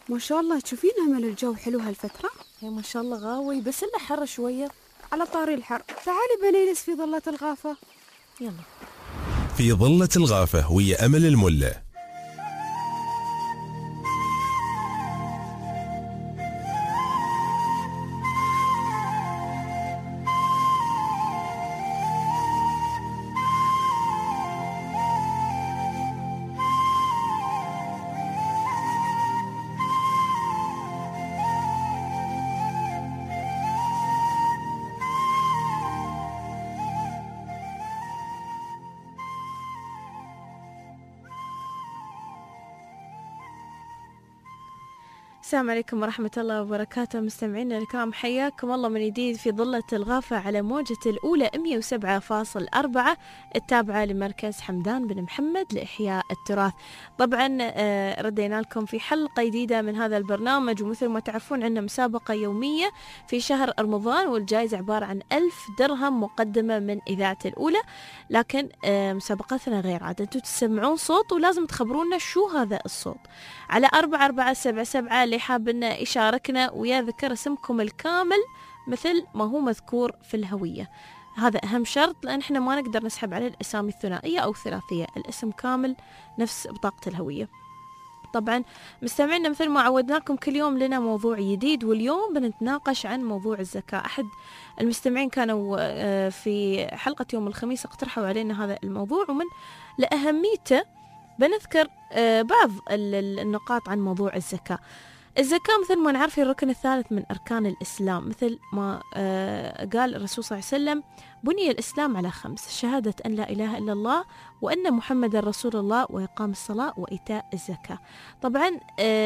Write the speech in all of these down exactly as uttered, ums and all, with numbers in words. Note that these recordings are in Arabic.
ما شاء الله تشوفين أمل الجو حلو هالفترة. يا ما شاء الله غاوي، بس إلا حر شوية. على طاري الحر، تعالي بنجلس في ظلة الغافة. يلا. في ظلة الغافة ويا أمل الملة. السلام عليكم ورحمة الله وبركاته، مستمعينا الكرام، حياكم الله من جديد في ظلة الغافة على موجة الأولى مئة وسبعة فاصلة أربعة التابعة لمركز حمدان بن محمد لإحياء التراث. طبعا ردينا لكم في حلقة جديدة من هذا البرنامج، ومثل ما تعرفون عندنا مسابقة يومية في شهر رمضان، والجائزة عبارة عن ألف درهم مقدمة من إذاعة الأولى. لكن مسابقتنا غير عادة، أنتم تسمعون صوت ولازم تخبرونا شو هذا الصوت على أربعة أربعة سبعة سبعة. اللي حاب إنه يشاركنا ويذكر اسمكم الكامل مثل ما هو مذكور في الهوية، هذا أهم شرط، لأن إحنا ما نقدر نسحب على الأسامي الثنائية أو الثلاثية، الاسم كامل نفس بطاقة الهوية. طبعا مستمعينا مثل ما عودناكم كل يوم لنا موضوع جديد، واليوم بنتناقش عن موضوع الزكاة. أحد المستمعين كانوا في حلقة يوم الخميس اقترحوا علينا هذا الموضوع، ومن لأهميته بنذكر بعض النقاط عن موضوع الزكاة. الزكاة مثل ما نعرف الركن الثالث من أركان الإسلام، مثل ما قال الرسول صلى الله عليه وسلم: بني الإسلام على خمس: شهادة أن لا إله إلا الله وأن محمد رسول الله وإقام الصلاة وإيتاء الزكاة. طبعا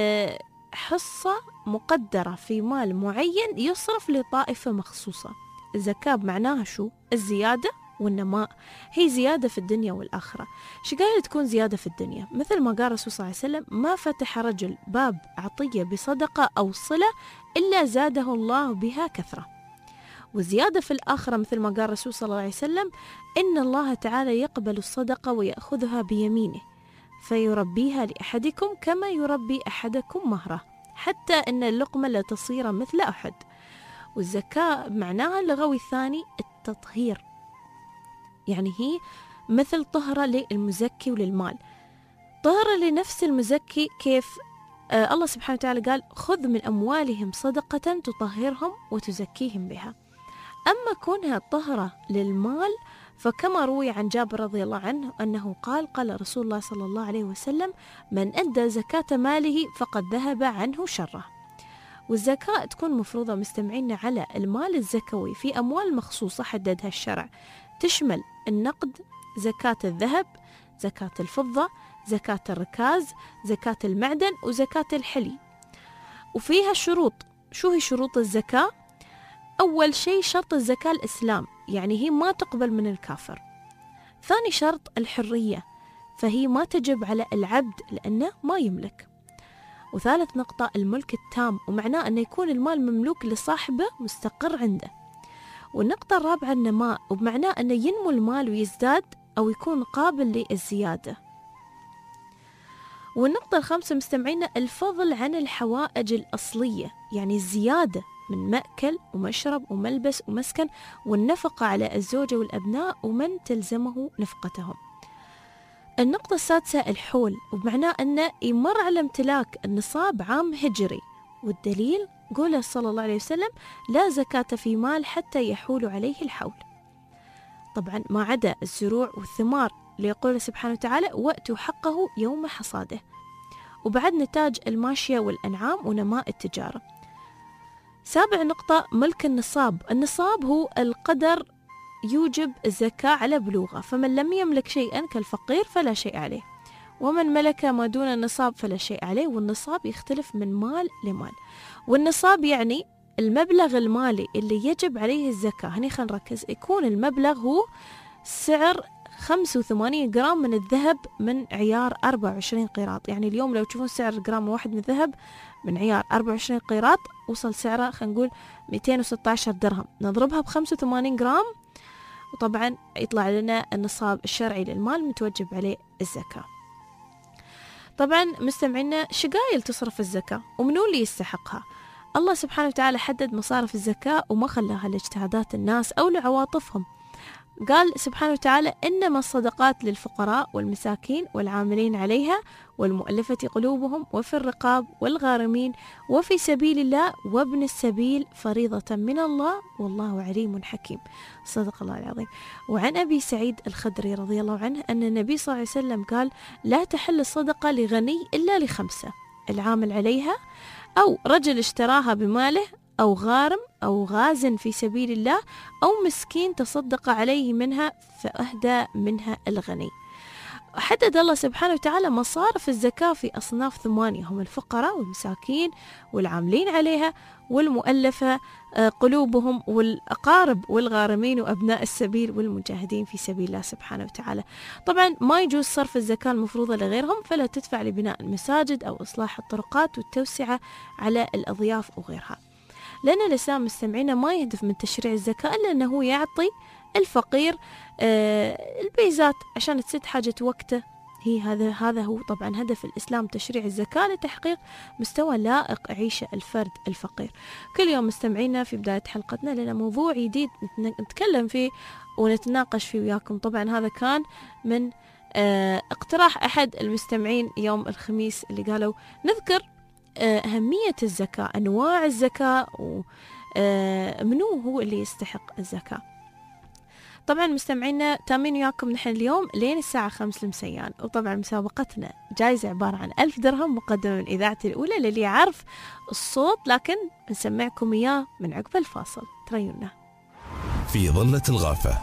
حصة مقدرة في مال معين يصرف لطائفة مخصوصة. الزكاة معناها شو؟ الزيادة والنماء، هي زيادة في الدنيا والآخرة. شقايل تكون زيادة في الدنيا، مثل ما قال الرسول صلى الله عليه وسلم: ما فتح رجل باب عطية بصدقة أو صلة إلا زاده الله بها كثرة. والزيادة في الآخرة مثل ما قال الرسول صلى الله عليه وسلم: إن الله تعالى يقبل الصدقة ويأخذها بيمينه فيربيها لأحدكم كما يربي أحدكم مهره، حتى إن اللقمة لا تصير مثل أحد. والزكاة معناها اللغوي الثاني التطهير، يعني هي مثل طهرة للمزكي وللمال، طهرة لنفس المزكي. كيف؟ آه الله سبحانه وتعالى قال: خذ من أموالهم صدقة تطهرهم وتزكيهم بها. أما كونها طهرة للمال فكما روي عن جابر رضي الله عنه أنه قال: قال رسول الله صلى الله عليه وسلم: من أدى زكاة ماله فقد ذهب عنه شره. والزكاة تكون مفروضة مستمعين على المال الزكوي في أموال مخصوصة حددها الشرع، تشمل النقد، زكاة الذهب، زكاة الفضة، زكاة الركاز، زكاة المعدن، وزكاة الحلي. وفيها شروط. شو هي شروط الزكاة؟ أول شيء شرط الزكاة الإسلام، يعني هي ما تقبل من الكافر. ثاني شرط الحرية، فهي ما تجب على العبد لأنه ما يملك. وثالث نقطة الملك التام، ومعناه أن يكون المال مملوك لصاحبه مستقر عنده. والنقطة الرابعة النماء، وبمعناه أنه ينمو المال ويزداد أو يكون قابل للزيادة. والنقطة الخامسة مستمعين الفضل عن الحوائج الأصلية، يعني الزيادة من مأكل ومشرب وملبس ومسكن، والنفقة على الزوجة والأبناء ومن تلزمه نفقتهم. النقطة السادسة الحول، وبمعناه أنه يمر على امتلاك النصاب عام هجري، والدليل قوله صلى الله عليه وسلم: لا زكاة في مال حتى يحول عليه الحول. طبعا ما عدا الزروع والثمار ليقول سبحانه وتعالى: وأتوا حقه يوم حصاده. وبعد نتاج الماشية والأنعام ونماء التجارة. سابع نقطة ملك النصاب. النصاب هو القدر يوجب الزكاة على بلوغه، فمن لم يملك شيئا كالفقير فلا شيء عليه، ومن ملك ما دون النصاب فلا شيء عليه. والنصاب يختلف من مال لمال. والنصاب يعني المبلغ المالي اللي يجب عليه الزكاة. هني خلينا نركز، يكون المبلغ هو سعر خمسة وثمانين جرام من الذهب من عيار أربعة وعشرين قيراط. يعني اليوم لو تشوفون سعر جرام واحد من الذهب من عيار أربعة وعشرين قيراط وصل سعره خلينا نقول مئتين وستة عشر درهم، نضربها ب خمسة وثمانين جرام، وطبعا يطلع لنا النصاب الشرعي للمال متوجب عليه الزكاة. طبعا مستمعينا، شقايل تصرف الزكاة ومنو اللي يستحقها؟ الله سبحانه وتعالى حدد مصارف الزكاة وما خلاها لاجتهادات الناس أو لعواطفهم. قال سبحانه وتعالى: إنما الصدقات للفقراء والمساكين والعاملين عليها والمؤلفة قلوبهم وفي الرقاب والغارمين وفي سبيل الله وابن السبيل فريضة من الله والله عليم حكيم. صدق الله العظيم. وعن أبي سعيد الخدري رضي الله عنه أن النبي صلى الله عليه وسلم قال: لا تحل الصدقة لغني إلا لخمسة: العامل عليها، أو رجل اشتراها بماله، أو غارم، أو غاز في سبيل الله، أو مسكين تصدق عليه منها فأهدى منها الغني. حدد الله سبحانه وتعالى مصارف الزكاة في أصناف ثمانية، هم الفقراء والمساكين والعاملين عليها والمؤلفة قلوبهم والأقارب والغارمين وأبناء السبيل والمجاهدين في سبيل الله سبحانه وتعالى. طبعا ما يجوز صرف الزكاة المفروضة لغيرهم، فلا تدفع لبناء المساجد أو إصلاح الطرقات والتوسعة على الأضياف وغيرها، لأن الإسلام مستمعين ما يهدف من تشريع الزكاة إلا أنه يعطي الفقير آه البيزات عشان تسد حاجة وقته. هي هذا هذا هو طبعا هدف الإسلام، تشريع الزكاة لتحقيق مستوى لائق يعيشه الفرد الفقير. كل يوم مستمعينا في بداية حلقتنا لنا موضوع جديد نتكلم فيه ونتناقش فيه وياكم. طبعا هذا كان من آه اقتراح أحد المستمعين يوم الخميس اللي قالوا نذكر أهمية الزكاة، أنواع الزكاة، ومنو هو اللي يستحق الزكاة. طبعا مستمعينا تامين وياكم نحن اليوم لين الساعة خمس المسيان، وطبعا مسابقتنا جايزة عبارة عن ألف درهم مقدمة من إذاعتي الأولى للي يعرف الصوت، لكن نسمعكم إياه من عقب الفاصل. تريونا في ظلة الغافة.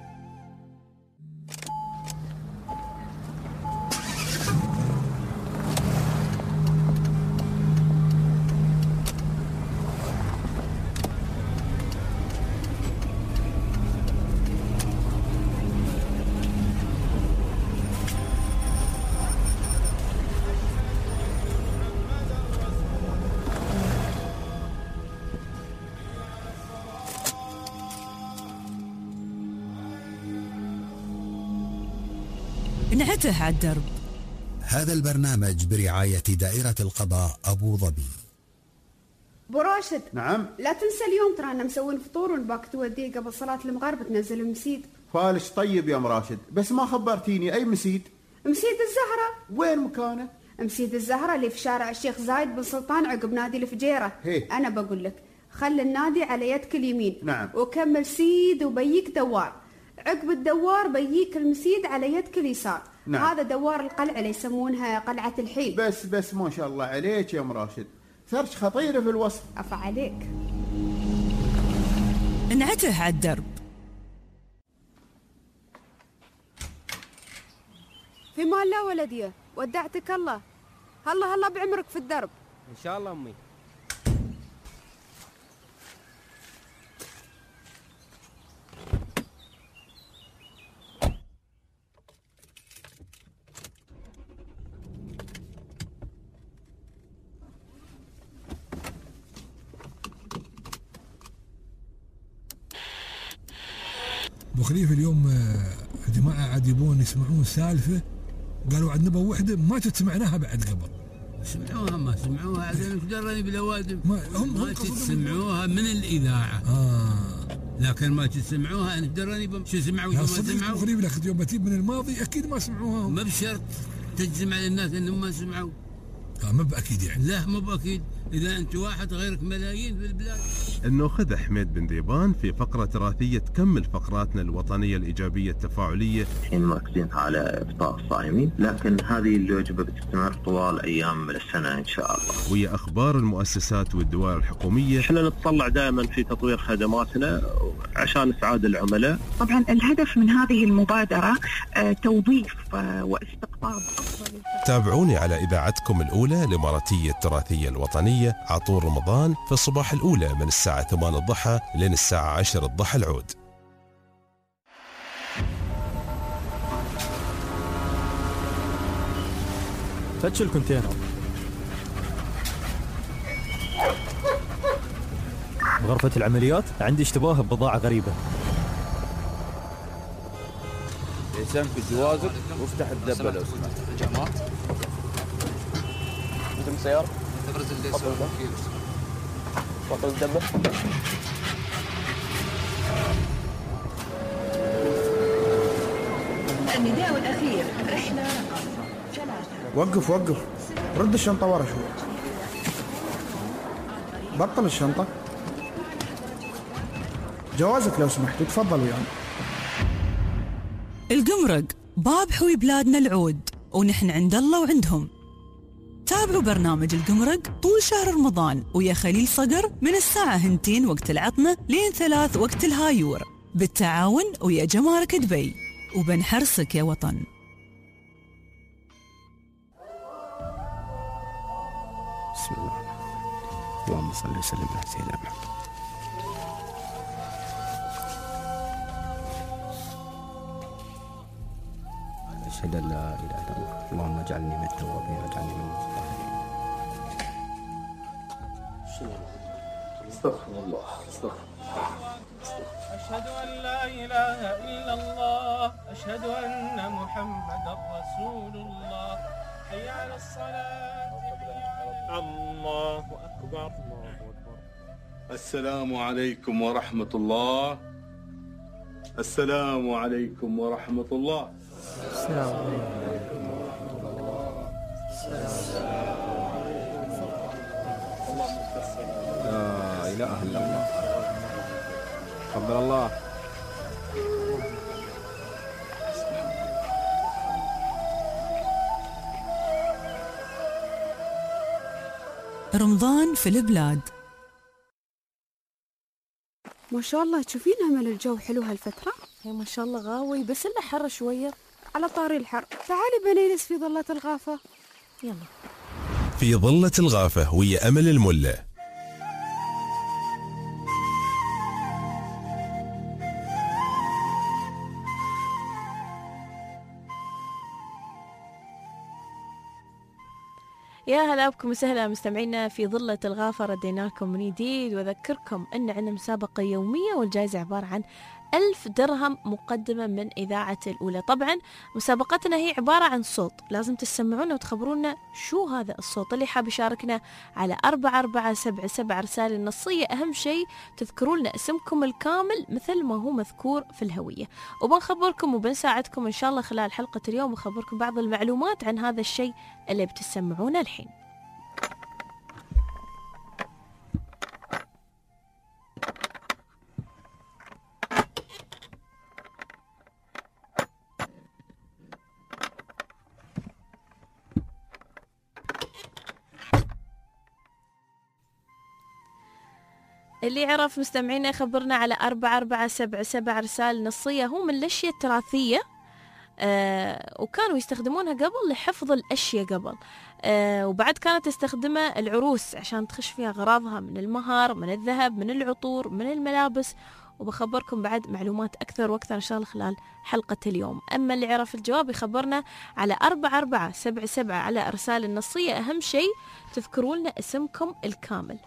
انعته على الدرب. هذا البرنامج برعاية دائرة القضاء أبو ظبي. ابو راشد. نعم. لا تنسى اليوم ترانا مسوين فطور ونباك توديه قبل صلاة المغرب تنزل المسيد. فالش طيب يا ام راشد، بس ما خبرتيني اي مسيد؟ مسيد الزهرة. وين مكانه؟ مسيد الزهرة اللي في شارع الشيخ زايد بن سلطان عقب نادي الفجيرة. هي. انا بقول لك خلي النادي على يدك اليمين. نعم. وكمل سيد وبيك دوار، عقب الدوار بيك المسيد على يدك اليسار. نعم. هذا دوار القلعة اللي يسمونها قلعة الحيل. بس بس ما شاء الله عليك يا ام راشد، ثرش خطيرة في الوصف. عفا عليك. انعته على الدرب. في مال لا ولديه، ودعتك الله. هلا هلا بعمرك في الدرب. ان شاء الله امي. ابو خليفه اليوم الجماعه عاد يبون يسمعون سالفه، قالوا عندنا نبى وحده ما تسمعناها بعد قبل. سمعوها ما سمعوها عاد نقدر بالاوادم ما هم ما تسمعوها من الاذاعه. اه لكن ما تسمعوها نقدر شو سمعوا شو ما سمعوا. ابو خليفه لكن يوم بتجيب من الماضي اكيد ما سمعوها. ما بشرط تجزم على الناس انهم ما سمعوا. اه ما باكيد يعني. لا ما باكيد، اذا انت واحد غيرك ملايين في البلاد. انه خذ حميد بن ذيبان في فقره تراثيه تكمل فقراتنا الوطنيه الايجابيه التفاعليه. الحين مركزين على افطار الصائمين، لكن هذه الوجبه بتستمر طوال ايام السنه ان شاء الله. وهي اخبار المؤسسات والدوائر الحكوميه. احنا نتطلع دائما في تطوير خدماتنا عشان اسعاد العملاء. طبعا الهدف من هذه المبادره توظيف واستقطاب افضل. تابعوني على اذاعتكم الاولى الاماراتيه التراثيه الوطنيه عطور رمضان في الصباح الاولى من الساعه ثمانية الضحى لين الساعه عشرة الضحى العود. فتش الكونتينر. غرفة العمليات عندي اشتباه ببضاعة غريبة. يسام في جوازك وافتح الدبة لو سمحت. جنب السيارة. تبرز الليس والكيلو. وصل الدبة. النداء الأخير رحلة وقف وقف رد الشنطة ورا شوي. بطل الشنطة. جوازك لو سمحت تفضل ويانا. القمرق باب حوي بلادنا العود، ونحن عند الله وعندهم. تابعوا برنامج القمرق طول شهر رمضان ويا خليل صقر من الساعة هنتين وقت العطمة لين ثلاث وقت الهايور، بالتعاون ويا جمارك دبي، وبنحرصك يا وطن. بسم الله اللهم صل وسلم على سيدنا محمد. أشهد أن لا إله إلا الله. اللهم اجعلني من التوابين واجعلني من المتطهرين. استغفر الله استغفر الله. أشهد أن لا إله إلا الله. أشهد أن محمدا رسول الله. حي على الصلاة. الله أكبر. الله أكبر. السلام عليكم ورحمة الله. السلام عليكم ورحمة الله. السلام عليكم ورحمة الله. لا إله إلا الله. تقبل الله. رمضان في البلاد. ما شاء الله تشوفين أمل الجو حلو هالفترة. هي ما شاء الله غاوي بس إلا حر شوية. على طاري الحر تعالي بنيلس في ظلة الغافة. يلا في ظلة الغافة ويا أمل الملة. يا هلا بكم وسهلا مستمعينا في ظلة الغافة. ردينا لكم من جديد واذكركم ان عندنا مسابقة يومية والجائزة عبارة عن ألف درهم مقدمة من إذاعة الأولى. طبعا مسابقتنا هي عبارة عن صوت، لازم تسمعونا وتخبرونا شو هذا الصوت. اللي حاب يشاركنا على أربعة أربعة سبعة سبعة رسالة نصية، أهم شيء تذكروا لنا اسمكم الكامل مثل ما هو مذكور في الهوية، وبنخبركم وبنساعدكم إن شاء الله خلال حلقة اليوم وخبركم بعض المعلومات عن هذا الشيء اللي بتسمعونه الحين. اللي يعرف مستمعينا يخبرنا على أربعة أربعة سبعة سبعة رسالة نصية. هو من الأشياء التراثية آه وكانوا يستخدمونها قبل لحفظ الأشياء قبل آه وبعد كانت تستخدمها العروس عشان تخش فيها أغراضها من المهر، من الذهب، من العطور، من الملابس. وبخبركم بعد معلومات أكثر وأكثر إن شاء الله خلال حلقة اليوم. أما اللي يعرف الجواب يخبرنا على أربعة أربعة سبعة سبعة على رسالة النصية، أهم شيء تذكروا لنا اسمكم الكامل.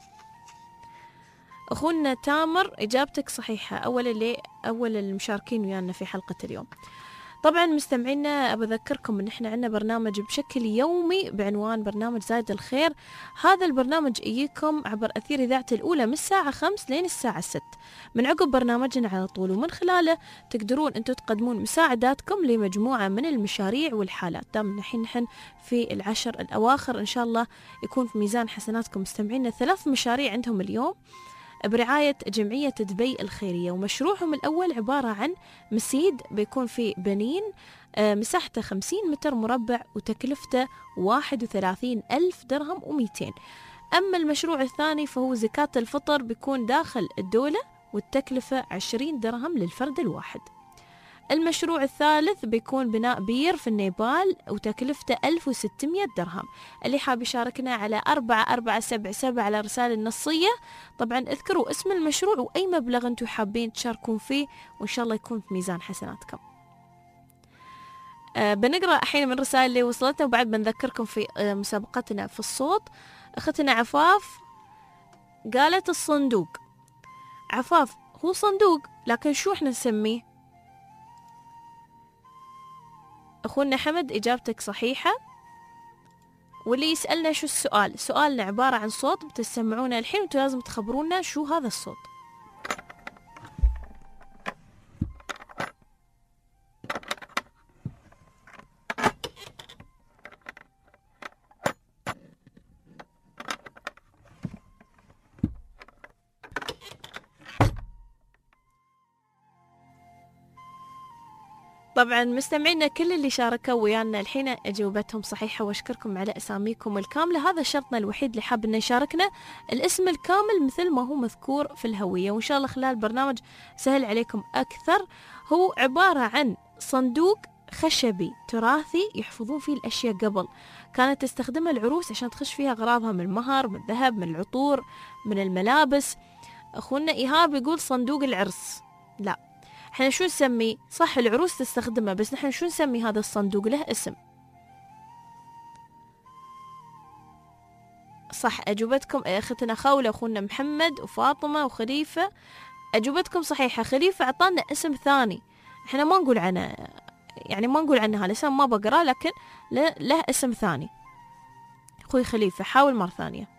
أخونا تامر إجابتك صحيحة، أول اللي أول المشاركين ويانا في حلقة اليوم. طبعا مستمعينا أبذكركم أن احنا عندنا برنامج بشكل يومي بعنوان برنامج زايد الخير. هذا البرنامج يجيكم عبر أثير إذاعة الأولى من الساعة خمس لين الساعة ست من عقب برنامجنا على طول، ومن خلاله تقدرون أنتم تقدمون مساعداتكم لمجموعة من المشاريع والحالات. دام نحن نحن في العشر الأواخر إن شاء الله يكون في ميزان حسناتكم مستمعينا ثلاث مشاريع عندهم اليوم برعاية جمعية دبي الخيرية، ومشروعهم الأول عبارة عن مسيد بيكون في بنين مساحته خمسين متر مربع وتكلفته واحد وثلاثين ألف درهم ومئتين. أما المشروع الثاني فهو زكاة الفطر بيكون داخل الدولة والتكلفة عشرين درهم للفرد الواحد. المشروع الثالث بيكون بناء بير في النيبال وتكلفته ألف وستمئة درهم. اللي حاب يشاركنا على أربعة أربعة سبعة سبعة على رسالة النصية. طبعا اذكروا اسم المشروع وأي مبلغ انتم حابين تشاركون فيه وإن شاء الله يكون في ميزان حسناتكم. أه بنقرأ الحين من رسائل اللي وصلتنا وبعد بنذكركم في أه مسابقتنا في الصوت. أختنا عفاف قالت الصندوق. عفاف هو صندوق لكن شو احنا نسميه؟ أخونا حمد إجابتك صحيحة، واللي يسألنا شو السؤال، سؤالنا عبارة عن صوت بتسمعونه الحين وانتوا لازم تخبرونا شو هذا الصوت. طبعا مستمعينا كل اللي شاركوا ويانا الحين اجوبتهم صحيحه واشكركم على اساميكم الكامله. هذا شرطنا الوحيد اللي حاب انه يشاركنا الاسم الكامل مثل ما هو مذكور في الهويه، وان شاء الله خلال البرنامج سهل عليكم اكثر. هو عباره عن صندوق خشبي تراثي يحفظون فيه الاشياء قبل، كانت تستخدمها العروس عشان تخش فيها اغراضها من المهر، من الذهب، من العطور، من الملابس. اخونا ايهاب يقول صندوق العرس. لا، احنا شو نسميه؟ صح العروس تستخدمه، بس نحن شو نسمي هذا الصندوق؟ له اسم. صح اجوبتكم اختنا خولة، اخونا محمد وفاطمة وخليفة، اجوبتكم صحيحة. خليفة اعطانا اسم ثاني احنا ما نقول عنه، يعني ما نقول عنه هالاسم، ما بقراه، لكن له اسم ثاني. اخوي خليفة حاول مرة ثانية.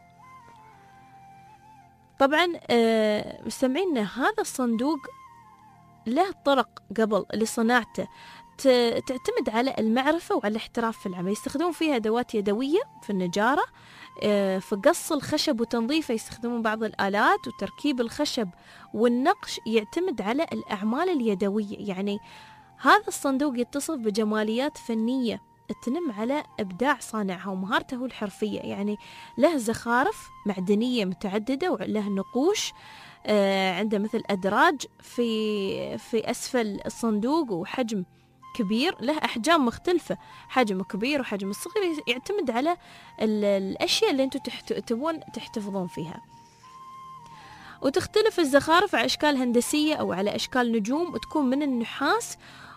طبعا اه مستمعينا هذا الصندوق له طرق قبل لصناعته تعتمد على المعرفة وعلى الاحتراف في العمل. يستخدمون فيها أدوات يدوية في النجارة، في قص الخشب وتنظيفه يستخدمون بعض الآلات، وتركيب الخشب والنقش يعتمد على الأعمال اليدوية. يعني هذا الصندوق يتصف بجماليات فنية تنم على إبداع صانعها ومهارته الحرفية. يعني له زخارف معدنية متعددة وله نقوش، آه عنده مثل أدراج في في أسفل الصندوق، وحجم كبير، له أحجام مختلفة، حجم كبير وحجم صغير، يعتمد على الأشياء اللي أنتم تبون تحتفظون فيها. وتختلف الزخارف على أشكال هندسية أو على أشكال نجوم، وتكون من النحاس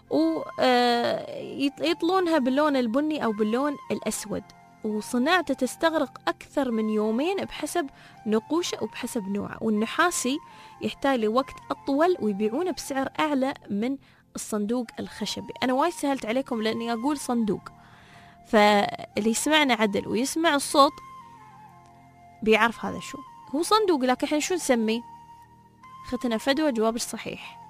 ويطلونها باللون البني أو باللون الأسود، وصناعته تستغرق أكثر من يومين بحسب نقوشه وبحسب نوعه. والنحاسي يحتاج لوقت أطول ويبيعونه بسعر أعلى من الصندوق الخشبي. أنا وايد سهلت عليكم لأني أقول صندوق، فاللي يسمعنا عدل ويسمع الصوت بيعرف هذا شو هو صندوق. لكن احنا شو نسميه؟ ختنا فدوى جواب الصحيح.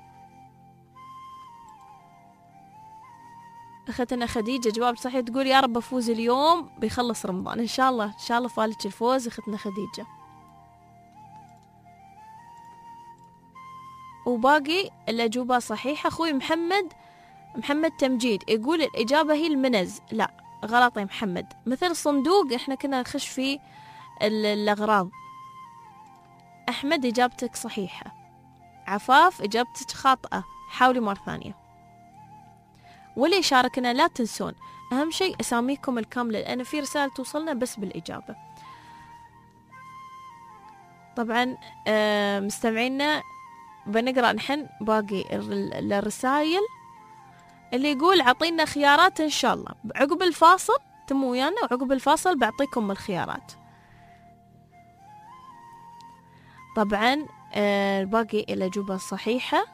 أختنا خديجة جواب صحيح، تقول يا رب أفوز اليوم بيخلص رمضان. إن شاء الله إن شاء الله فالك الفوز أختنا خديجة. وباقي الأجوبة صحيحة. أخوي محمد محمد تمجيد يقول الإجابة هي المنز. لا غلط يا محمد، مثل الصندوق إحنا كنا نخش فيه الأغراض. أحمد إجابتك صحيحة. عفاف إجابتك خاطئة، حاولي مرة ثانية. واللي يشاركنا لا تنسون أهم شيء أساميكم الكاملة، لأن في رسالة توصلنا بس بالإجابة. طبعا مستمعينا بنقرأ نحن باقي الرسائل اللي يقول عطينا خيارات إن شاء الله عقب الفاصل، تموا ويانا وعقب الفاصل بعطيكم الخيارات. طبعا باقي الأجوبة الصحيحة،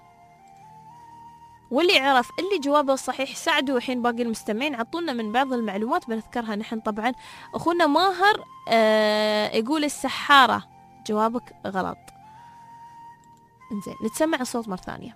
واللي عرف اللي جوابه الصحيح ساعدوا الحين باقي المستمعين، عطونا من بعض المعلومات بنذكرها نحن. طبعا أخونا ماهر آه يقول السحارة، جوابك غلط. انزين نتسمع الصوت مرة ثانية.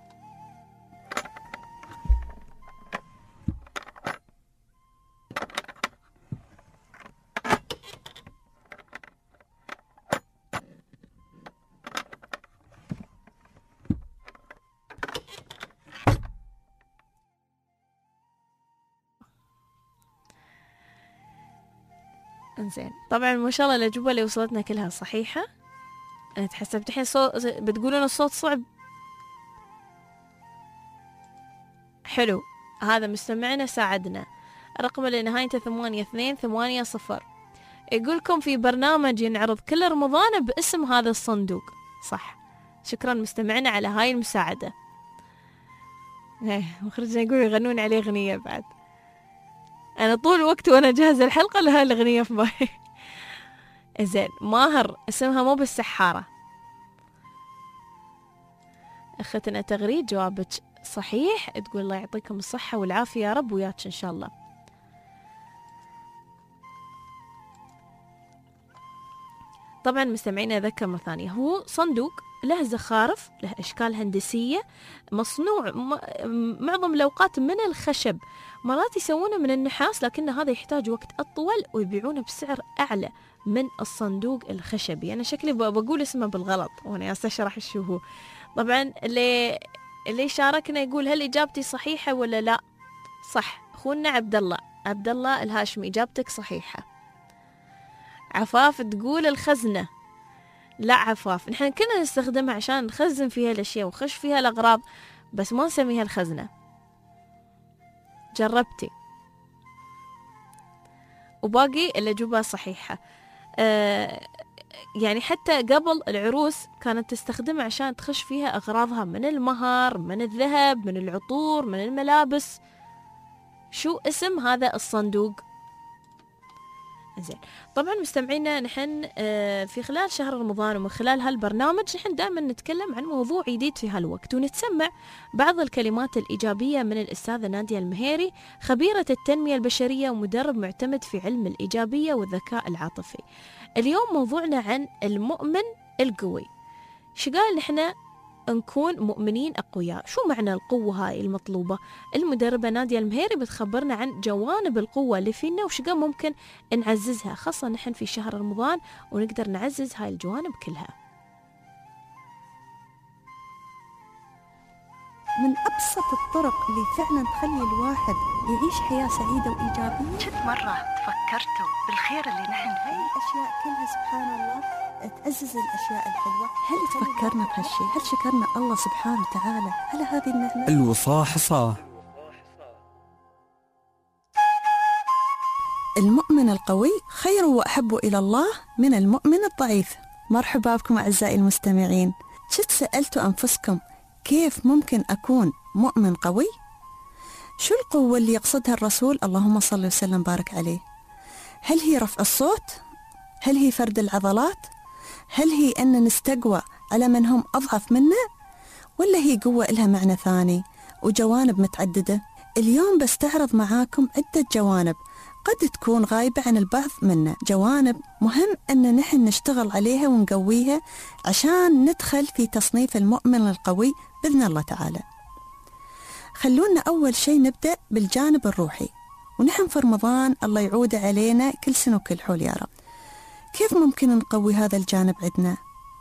انزين طبعا ما شاء الله الأجوبة اللي وصلتنا كلها صحيحة. أنا تحسبت الحين صوت بتقولون الصوت صعب. حلو، هذا مستمعنا ساعدنا. الرقم اللي نهايته ثمانية اثنين ثمانية صفر يقولكم في برنامج ينعرض كل رمضان باسم هذا الصندوق. صح، شكرا مستمعنا على هاي المساعدة. مخرجنا يقول يغنون عليه أغنية بعد. أنا طول الوقت وأنا جاهز الحلقة لها الأغنية في بالي. زين ماهر اسمها مو بالسحارة. أختنا تغريد جوابك صحيح، تقول الله يعطيكم الصحة والعافية يا رب وياك إن شاء الله. طبعا مستمعينا أذكر مرة ثانية، هو صندوق له زخارف، له أشكال هندسية، مصنوع معظم الأوقات من الخشب، مرات يسوونه من النحاس، لكن هذا يحتاج وقت أطول ويبيعونه بسعر أعلى من الصندوق الخشبي. أنا شكلي بقول اسمه بالغلط وأنا أستشرح شو هو. طبعا اللي اللي شاركنا يقول هل إجابتي صحيحة ولا لا؟ صح، أخونا عبد الله عبد الله الهاشمي إجابتك صحيحة. عفاف تقول الخزنة. لا عفاف، نحن كنا نستخدمها عشان نخزن فيها الأشياء ونخش فيها الأغراض، بس ما نسميها الخزنة. جربتي. وباقي الأجوبة صحيحة. آه يعني حتى قبل العروس كانت تستخدمها عشان تخش فيها أغراضها من المهر، من الذهب، من العطور، من الملابس. شو اسم هذا الصندوق؟ زين، طبعا مستمعينا نحن في خلال شهر رمضان ومن خلال هالبرنامج نحن دائما نتكلم عن موضوع جديد في هالوقت، ونتسمع بعض الكلمات الإيجابية من الأستاذة نادية المهيري، خبيرة التنمية البشرية ومدرب معتمد في علم الإيجابية والذكاء العاطفي. اليوم موضوعنا عن المؤمن القوي. شو قال نحن نكون مؤمنين أقوياء؟ شو معنى القوة هاي المطلوبة؟ المدربة نادية المهيري بتخبرنا عن جوانب القوة اللي فينا وش ممكن نعززها، خاصة نحن في شهر رمضان ونقدر نعزز هاي الجوانب كلها. من أبسط الطرق اللي فعلا تخلي الواحد يعيش حياة سعيدة وإيجابية، كنت مرة تفكرتوا بالخير اللي نحن فيه؟ هاي الأشياء كلها سبحان الله تعزز الأشياء الحلوة. هل تفكرنا بهالشيء؟ هل شكرنا الله سبحانه وتعالى على هذه النعمة؟ الوصاح صح. المؤمن القوي خير وأحب إلى الله من المؤمن الضعيف. مرحبا بكم أعزائي المستمعين. شت سألتوا أنفسكم كيف ممكن أكون مؤمن قوي؟ شو القوة اللي يقصدها الرسول اللهم صل وسلم بارك عليه؟ هل هي رفع الصوت؟ هل هي فرد العضلات؟ هل هي أن نستقوى على من هم أضعف منا؟ ولا هي قوة إلها معنى ثاني وجوانب متعددة؟ اليوم بستعرض معاكم عدة جوانب قد تكون غايبة عن البعض منا، جوانب مهم أن نحن نشتغل عليها ونقويها عشان ندخل في تصنيف المؤمن القوي بإذن الله تعالى. خلونا أول شيء نبدأ بالجانب الروحي، ونحن في رمضان الله يعود علينا كل سنة وكل حول يا رب. كيف ممكن نقوي هذا الجانب عندنا؟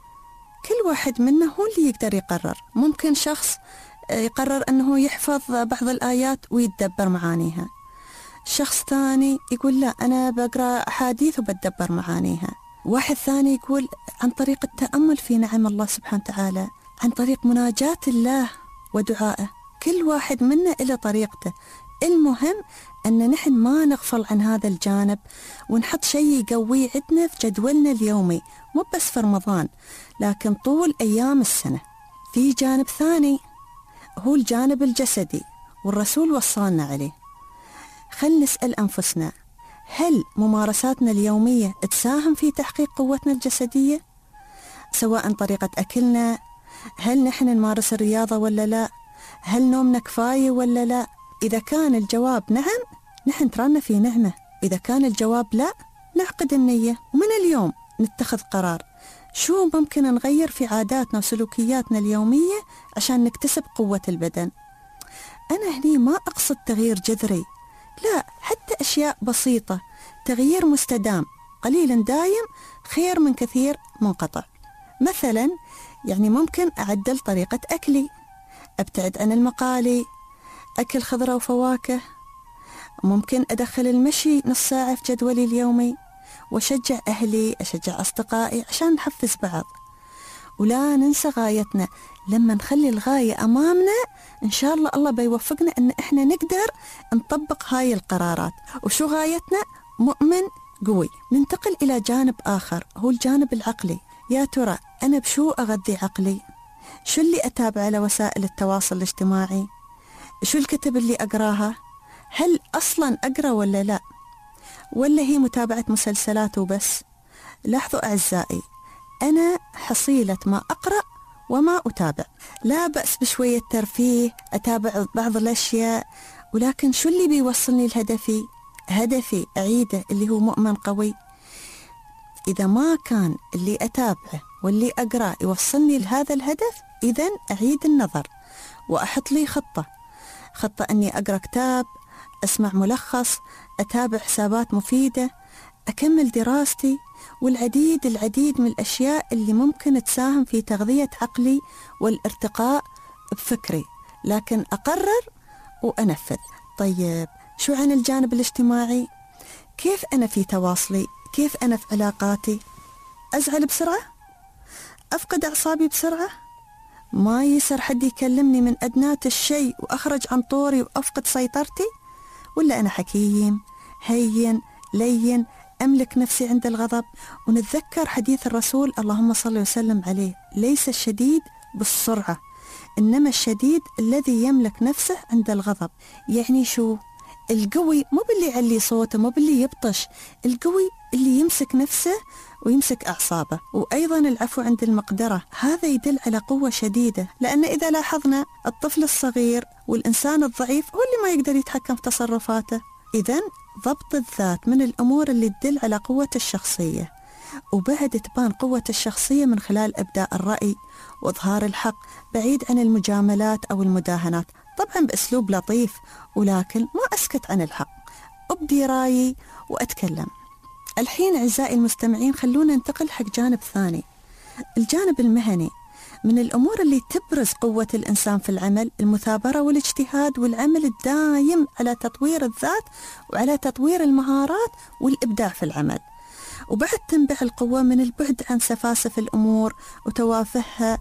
كل واحد منا هو اللي يقدر يقرر. ممكن شخص يقرر أنه يحفظ بعض الآيات ويتدبر معانيها، شخص ثاني يقول لا أنا بقرأ أحاديث وبتدبر معانيها، واحد ثاني يقول عن طريق التأمل في نعم الله سبحانه وتعالى، عن طريق مناجاة الله ودعائه. كل واحد منا إلى طريقته. المهم أن نحن ما نغفل عن هذا الجانب ونحط شيء يقوي عندنا في جدولنا اليومي، مو بس في رمضان لكن طول أيام السنة. في جانب ثاني هو الجانب الجسدي، والرسول وصلنا عليه. خل نسأل أنفسنا، هل ممارساتنا اليومية تساهم في تحقيق قوتنا الجسدية؟ سواء طريقة أكلنا، هل نحن نمارس الرياضة ولا لا؟ هل نومنا كفاية ولا لا؟ إذا كان الجواب نعم نحن ترانا في نعمة، إذا كان الجواب لا نعقد النية ومن اليوم نتخذ قرار شو ممكن نغير في عاداتنا وسلوكياتنا اليومية عشان نكتسب قوة البدن. أنا هني ما أقصد تغيير جذري، لا، حتى أشياء بسيطة، تغيير مستدام، قليل دايم خير من كثير منقطع. مثلا يعني ممكن أعدل طريقة أكلي، أبتعد عن المقالي، أكل خضرة وفواكه، ممكن أدخل المشي نص ساعة في جدولي اليومي، وأشجع أهلي، أشجع أصدقائي عشان نحفز بعض. ولا ننسى غايتنا، لما نخلي الغاية أمامنا إن شاء الله الله بيوفقنا أن إحنا نقدر نطبق هاي القرارات. وشو غايتنا؟ مؤمن قوي. ننتقل إلى جانب آخر هو الجانب العقلي. يا ترى أنا بشو أغذي عقلي؟ شو اللي أتابع على وسائل التواصل الاجتماعي؟ شو الكتب اللي أقراها؟ هل أصلا أقرأ ولا لا؟ ولا هي متابعة مسلسلات وبس؟ لاحظوا أعزائي، أنا حصيلة ما أقرأ وما أتابع. لا بأس بشوية ترفيه، أتابع بعض الأشياء، ولكن شو اللي بيوصلني لهدفي؟ هدفي أعيده اللي هو مؤمن قوي. إذا ما كان اللي أتابعه واللي أقرأ يوصلني لهذا الهدف، إذن أعيد النظر وأحط لي خطة خطة أني أقرأ كتاب، أسمع ملخص، أتابع حسابات مفيدة، أكمل دراستي، والعديد العديد من الأشياء اللي ممكن تساهم في تغذية عقلي والارتقاء بفكري، لكن أقرر وأنفذ. طيب شو عن الجانب الاجتماعي؟ كيف أنا في تواصلي؟ كيف أنا في علاقاتي؟ أزعل بسرعة؟ أفقد أعصابي بسرعة؟ ما يسر حد يكلمني من أدنات الشيء وأخرج عن طوري وأفقد سيطرتي؟ ولا أنا حكيم هين لين أملك نفسي عند الغضب؟ ونتذكر حديث الرسول اللهم صل وسلم عليه: ليس الشديد بالسرعة إنما الشديد الذي يملك نفسه عند الغضب. يعني شو؟ القوي مو باللي يعلي صوته، مو باللي يبطش، القوي اللي يمسك نفسه ويمسك أعصابه. وأيضا العفو عند المقدرة، هذا يدل على قوة شديدة، لأن إذا لاحظنا الطفل الصغير والإنسان الضعيف هو اللي ما يقدر يتحكم في تصرفاته. إذن ضبط الذات من الأمور اللي تدل على قوة الشخصية. وبعد تبان قوة الشخصية من خلال إبداء الرأي وإظهار الحق بعيد عن المجاملات أو المداهنات، طبعا بأسلوب لطيف، ولكن ما أسكت عن الحق، أبدي رأيي وأتكلم. الحين أعزائي المستمعين خلونا ننتقل حق جانب ثاني، الجانب المهني. من الأمور اللي تبرز قوة الإنسان في العمل المثابرة والاجتهاد والعمل الدائم على تطوير الذات وعلى تطوير المهارات والإبداع في العمل. وبعد تنبع القوة من البعد عن سفاسف الأمور وتوافهها،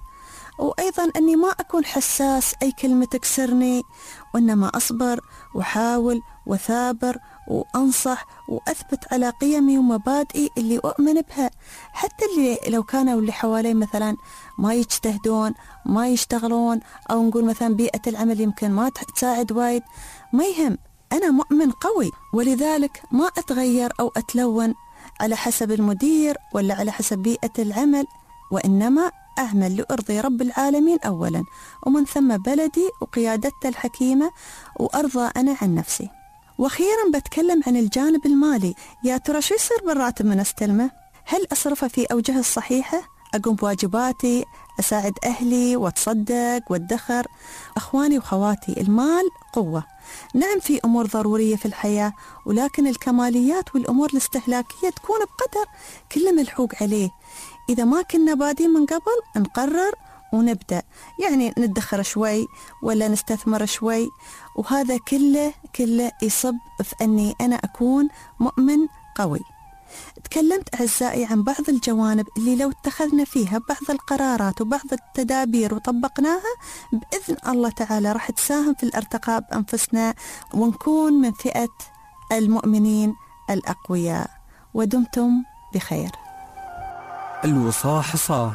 وأيضا أني ما أكون حساس أي كلمة تكسرني، وإنما أصبر وحاول وثابر وأنصح وأثبت على قيمي ومبادئي اللي أؤمن بها، حتى اللي لو كانوا اللي حوالي مثلا ما يجتهدون ما يشتغلون، أو نقول مثلا بيئة العمل يمكن ما تساعد وايد، ما يهم، أنا مؤمن قوي، ولذلك ما أتغير أو أتلون على حسب المدير ولا على حسب بيئة العمل، وإنما أعمل لأرضي رب العالمين أولا، ومن ثم بلدي وقيادته الحكيمة، وأرضى أنا عن نفسي. وأخيرا بتكلم عن الجانب المالي. يا ترى شو يصير بالراتب من استلمه؟ هل أصرفه في أوجه الصحيحة؟ أقوم بواجباتي، أساعد أهلي وأتصدق وأدخر؟ أخواني وخواتي، المال قوة، نعم في أمور ضرورية في الحياة، ولكن الكماليات والأمور الاستهلاكية تكون بقدر كل ملحوق عليه. إذا ما كنا بادين من قبل نقرر ونبدأ، يعني ندخر شوي ولا نستثمر شوي، وهذا كله كله يصب في أني أنا أكون مؤمن قوي. تكلمت أعزائي عن بعض الجوانب اللي لو اتخذنا فيها بعض القرارات وبعض التدابير وطبقناها بإذن الله تعالى راح تساهم في الارتقاء بأنفسنا ونكون من فئة المؤمنين الأقوياء. ودمتم بخير. الوصاة حصاه.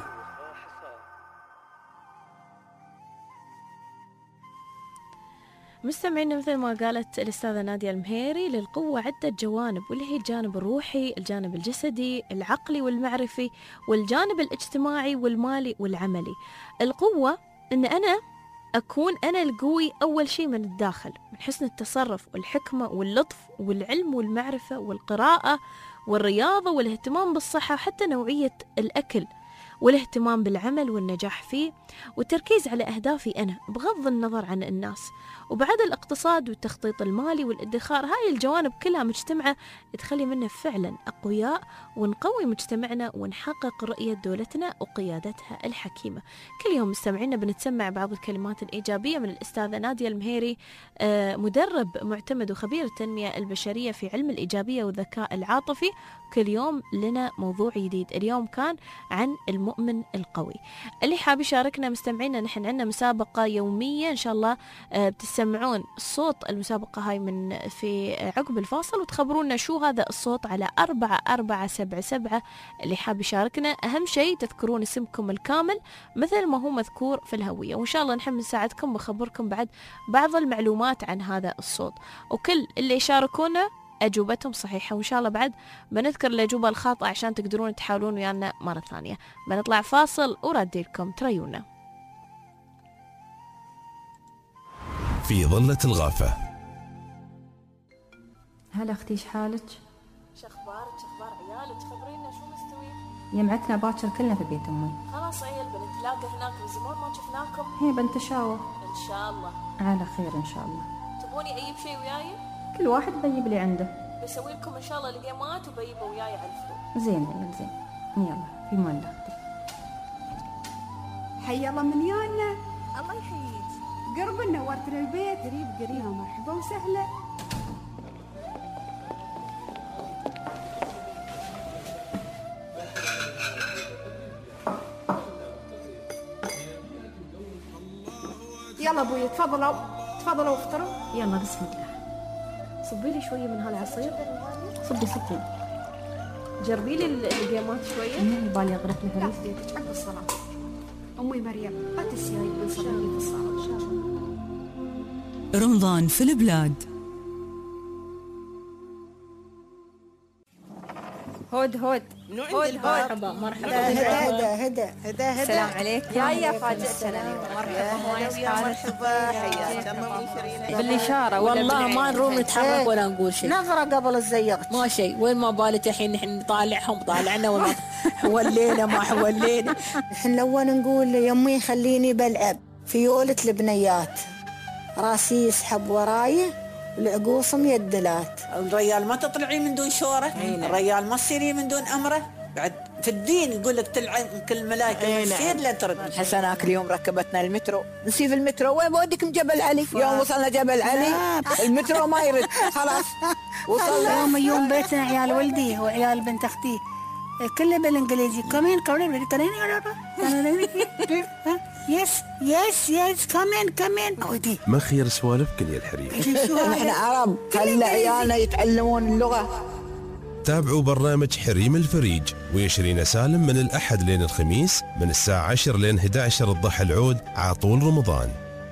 مستمعين، مثل ما قالت الأستاذة نادية المهيري، للقوة عدة جوانب، واللي هي الجانب الروحي، الجانب الجسدي، العقلي والمعرفي، والجانب الاجتماعي والمالي والعملي. القوة إن أنا أكون أنا القوي أول شيء من الداخل، من حسن التصرف والحكمة واللطف والعلم والمعرفة والقراءة والرياضة والاهتمام بالصحة، وحتى نوعية الأكل والاهتمام بالعمل والنجاح فيه، والتركيز على أهدافي أنا بغض النظر عن الناس. وبعد الاقتصاد والتخطيط المالي والادخار، هاي الجوانب كلها مجتمعة تخلي منا فعلا أقوياء، ونقوي مجتمعنا ونحقق رؤية دولتنا وقيادتها الحكيمة. كل يوم مستمعينا بنتسمع بعض الكلمات الإيجابية من الأستاذة نادية المهيري، مدرب معتمد وخبير التنمية البشرية في علم الإيجابية والذكاء العاطفي. كل يوم لنا موضوع جديد. اليوم كان عن المؤمن القوي. اللي حاب يشاركنا مستمعينا، نحن عندنا مسابقة يومية إن شاء الله بتسمعون صوت المسابقة هاي من في عقب الفاصل، وتخبرونا شو هذا الصوت على أربعة أربعة سبعة سبعة. اللي حاب يشاركنا أهم شيء تذكرون اسمكم الكامل مثل ما هو مذكور في الهوية، وإن شاء الله نحن نساعدكم ونخبركم بعد بعض المعلومات عن هذا الصوت. وكل اللي يشاركونا أجوبتهم صحيحة، وإن شاء الله بعد بنذكر الأجوبة الخاطئة عشان تقدرون تحاولون ويانا مرة ثانية. بنطلع فاصل وردي لكم تريونا. في ظلة الغافة. هلا أختي، إيش حالك؟ شو أخبارك؟ شو أخبار عيالك؟ خبرينا شو مستوي يمعتنا باكر كلنا في بيت أمي. خلاص عيل بنتلاقى هناك من زمان ما شفناكم. هي بنتشاور إن شاء الله. على خير إن شاء الله. تبوني أجيب شيء وياي؟ كل واحد بيجيب اللي عنده. بسوي لكم إن شاء الله القيمات وبيجيبه وياي على الفطور. زين عيل زين. يلا في مان الله. حي الله مليانة. الله يحييك. قرب نورتنا البيت. قريب قريب. يا مرحبا وسهلا. يلا ابوي تفضلوا تفضلوا افطروا. يلا بسم الله. صبي لي شويه من هالعصير. صبي ستين. جربي لي القيمات شويه. من بالي اغرف لي لا فريق. سيدك عقب الصلاه. امي مريم لا تنسي بنصلي في الصلاه ان شاء الله. رمضان في البلاد. هود هود هود مرحبا مرحبا. هدا هدا هدا هدا. السلام عليكم. يا يا فاجأتنا اليوم. مرحبا يا مرحبا حياك الله منشرين. بالإشارة والله ما نروم نتحرك ولا نقول شيء. نظرة قبل الزيغت. ما شيء وين ما بالك الحين نحن نطالعهم طالعنا ولا حولينا ما حولينا. نحن الأول نقول يمي خليني بلعب في يولة البنيات. راسي يسحب وراي والعقوصم يدلات. الريال ما تطلعي من دون شورة. الريال ما تصيري من دون أمره. بعد في الدين يقول لك تلعن كل ملائكة تصير لا ترد. حسناك اليوم ركبتنا المترو. نسيب المترو وين بوديكم جبل علي. يوم وصلنا جبل علي المترو ما يرد خلاص وصلنا. يوم يوم بيتنا عيال ولدي وعيال بنت أختي كله بالإنجليزي. كمين كمين كمين يس يس يس كمين كمين. ما خير سوالفك يا الحريم. نحن عرب خلي عيالنا يتعلمون اللغة. تابعوا برنامج حريم الفريج ويشرينا سالم من الأحد لين الخميس من الساعة عشر لين أحد عشر الضحى العود على طول رمضان.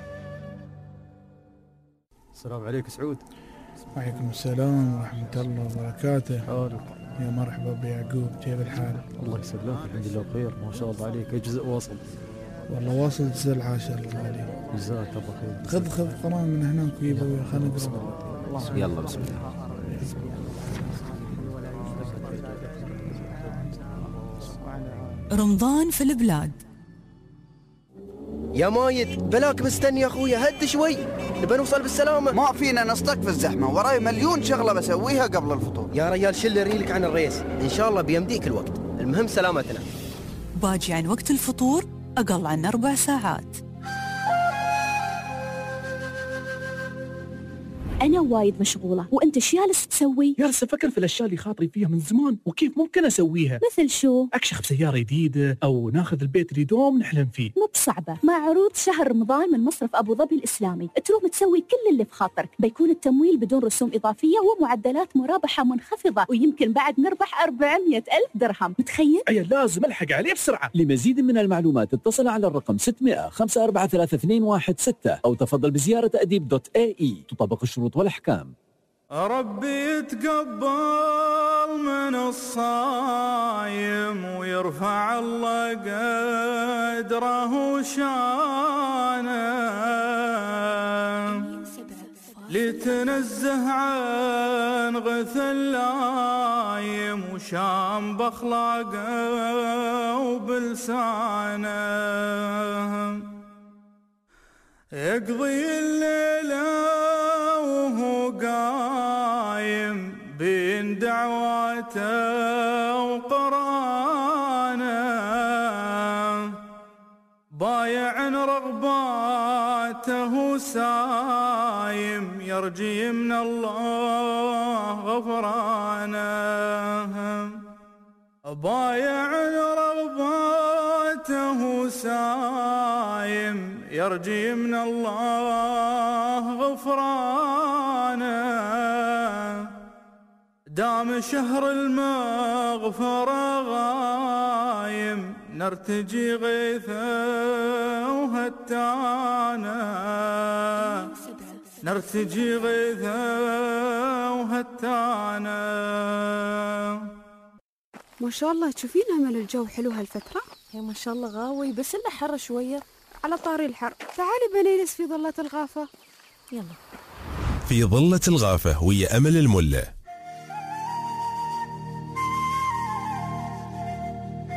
السلام عليك سعود. وعليكم السلام ورحمة الله وبركاته. يا مرحبا بيعقوب كيف الحال؟ الله يسلمك الحمد لله بخير ما شاء الله عليك. أي جزء واصل؟ والله واصل جزء العاشر الغالي. جزاك الله خير. خذ خذ قرآن من هناك ويبا خلينا نقرأ. يلا بسم الله. رمضان في البلاد. يا مايد بلاك مستني يا اخويا هد شوي نبى نوصل بالسلامه. ما فينا نصطك في الزحمه وراي مليون شغله بسويها قبل الفطور. يا ريال شل ريلك عن الريس ان شاء الله بيمديك الوقت. المهم سلامتنا. باجي عن وقت الفطور اقل عن اربع ساعات. أنا وايد مشغولة وأنت شو جالس تسوي؟ جالس أفكر في الأشياء اللي خاطري فيها من زمان وكيف ممكن أسويها. مثل شو؟ أكشخ بسيارة جديدة أو ناخذ البيت اللي دوم نحلم فيه. مو بصعبة، مع عروض شهر رمضان من مصرف أبو ظبي الإسلامي تروم تسوي كل اللي في خاطرك. بيكون التمويل بدون رسوم إضافية ومعدلات مرابحة منخفضة ويمكن بعد نربح أربعمية ألف درهم. متخيل؟ أي لازم ألحق عليه بسرعة. لمزيد من المعلومات اتصل على الرقم ستمائة خمسة أربعة ثلاثة اثنين واحد ستة أو تفضل بزيارة أديب دوت اي اي. تطبق الشروط والأحكام. ربي يتقبل من الصايم ويرفع الله قدره وشانه لتنزه عن غث اللايم وشام بأخلاقه وبلسانه يقضي الليلة وهو قايم بين دعواته وقرانه بايع رغباته سايم يرجي من الله غفرانه بايع رغباته سايم يرجي من الله غفرانه دام شهر المغفرة غايم نرتجي غيثه وهتانا نرتجي غيثه وهتانا. ما شاء الله تشوفين أمل الجو حلو هالفترة. يا ما شاء الله غاوي بس إلا حر شوية. على طاري الحر تعالي بنيلس في ظلة الغافة. يلا في ظلة الغافة ويا أمل الملة.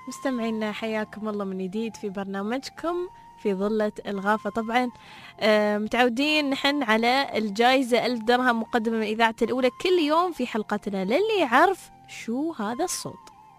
مستمعينا حياكم الله من جديد في برنامجكم في ظلة الغافة. طبعا آه متعودين نحن على الجائزة ألف درهم مقدمة من إذاعة الأولى كل يوم في حلقتنا، للي يعرف شو هذا الصوت.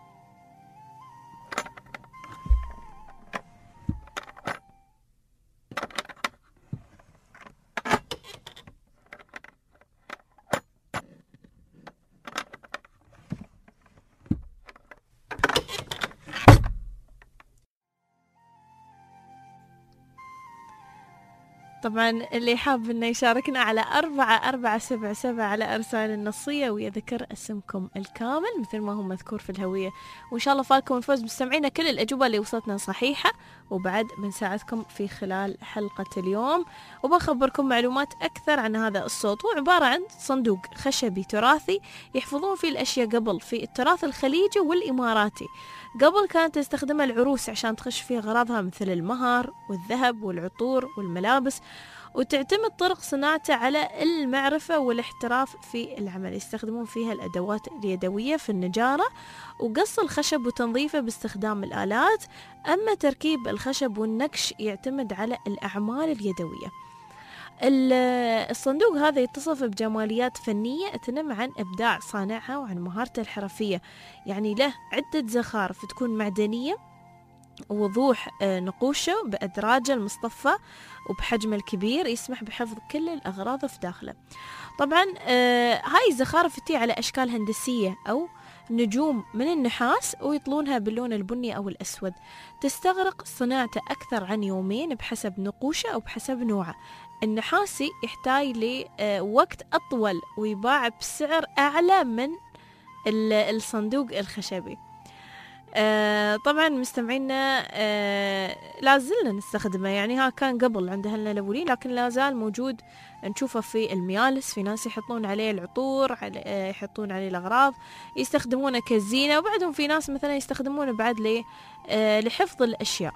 طبعا اللي حاب انه يشاركنا على أربعة أربعة سبعة سبعة على أرسال النصية ويذكر اسمكم الكامل مثل ما هو مذكور في الهوية، وإن شاء الله فالكم الفوز. مستمعينا كل الأجوبة اللي وصلتنا صحيحة، وبعد بنساعدكم في خلال حلقة اليوم وبخبركم معلومات أكثر عن هذا الصوت. هو عبارة عن صندوق خشبي تراثي يحفظون فيه الأشياء قبل في التراث الخليجي والإماراتي. قبل كانت تستخدمها العروس عشان تخش فيه أغراضها مثل المهر والذهب والعطور والملابس، وتعتمد طرق صناعته على المعرفة والاحتراف في العمل. يستخدمون فيها الأدوات اليدوية في النجارة وقص الخشب وتنظيفه باستخدام الآلات. أما تركيب الخشب والنكش يعتمد على الأعمال اليدوية. الصندوق هذا يتصف بجماليات فنية تنم عن إبداع صانعها وعن مهارته الحرفية، يعني له عدة زخارف تكون معدنية ووضوح نقوشه بأدراجه المصطفى وبحجمه الكبير يسمح بحفظ كل الأغراض في داخله. طبعا هاي الزخارف تأتي على أشكال هندسية أو نجوم من النحاس ويطلونها باللون البني أو الأسود. تستغرق صناعته أكثر عن يومين بحسب نقوشه أو بحسب نوعه. النحاسي يحتاج لوقت أطول ويباع بسعر أعلى من الصندوق الخشبي. آه طبعا مستمعينا آه لازلنا نستخدمه، يعني ها كان قبل عند أهلنا الأولين لكن لازال موجود نشوفه في الميالس. في ناس يحطون عليه العطور، آه يحطون عليه الأغراض، يستخدمونه كزينة، وبعدهم في ناس مثلا يستخدمونه بعد لي آه لحفظ الأشياء.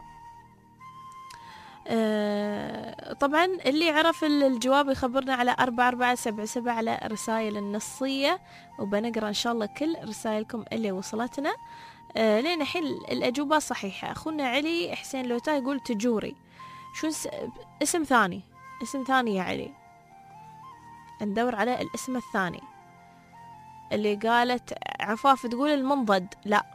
آه طبعا اللي عرف الجواب يخبرنا على أربعة أربعة سبعة سبعة على رسائل النصية، وبنقرأ إن شاء الله كل رسائلكم اللي وصلتنا. آه لين الحين الأجوبة صحيحة. أخونا علي حسين لوتا يقول تجوري. شو س... اسم ثاني، اسم ثاني يا علي، ندور على الاسم الثاني. اللي قالت عفاف تقول المنضد، لا.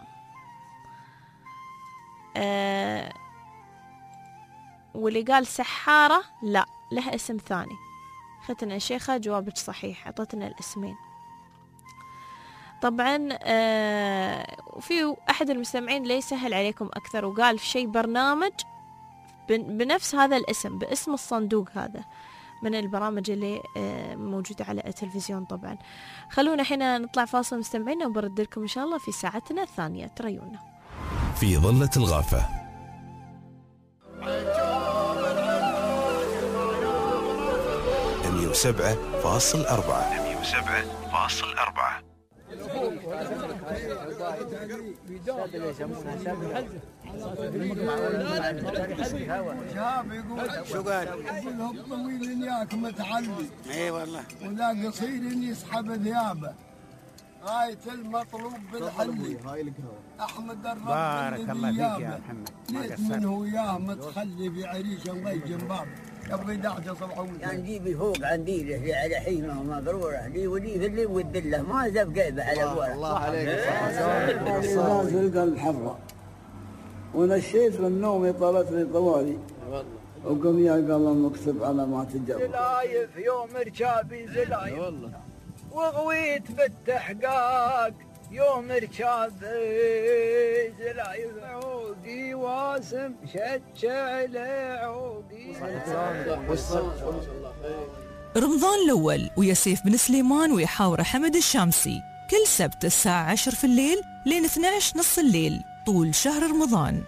آه واللي قال سحارة لا، لها اسم ثاني. ختنا الشيخة جوابك صحيح، عطتنا الاسمين. طبعا آه وفي أحد المستمعين اللي يسهل عليكم أكثر وقال شيء برنامج بنفس هذا الاسم، باسم الصندوق هذا من البرامج اللي آه موجودة على التلفزيون. طبعا خلونا حين نطلع فاصل مستمعين وبرد لكم إن شاء الله في ساعتنا الثانية. تريونا في ظلة الغافة. مية وسبعة فاصل أربعة مية وسبعة فاصل أربعة. شو قال؟ يقول طويل ياك متعلي. اي والله. وذا قصير يسحب ثيابه. غاية المطلوب بالحلي. احمد الرب بارك الله فيك يا محمد. ليت منه وياه متخلي في عريش الله جنباب. يبغي دعجة صبحون. يعني جيبي فوق عندي له على حيمه ومبروره لي ولي في اللي ودله ما زب قيبه على ابوها. الله عليك. نازل القلب حره. ونشيت من النوم طالتني طوالي. وقم يا قال المكتب على ما تجرب. زلايف يوم ركابي زلايف. والله. وغويت بالتحقاق يوم ركابي زلايف عودي واسم شجع لعودي. رمضان الأول ويا سيف بن سليمان ويحاور حمد الشامسي كل سبت الساعة عشر في الليل لين اثني عشر نص الليل طول شهر رمضان.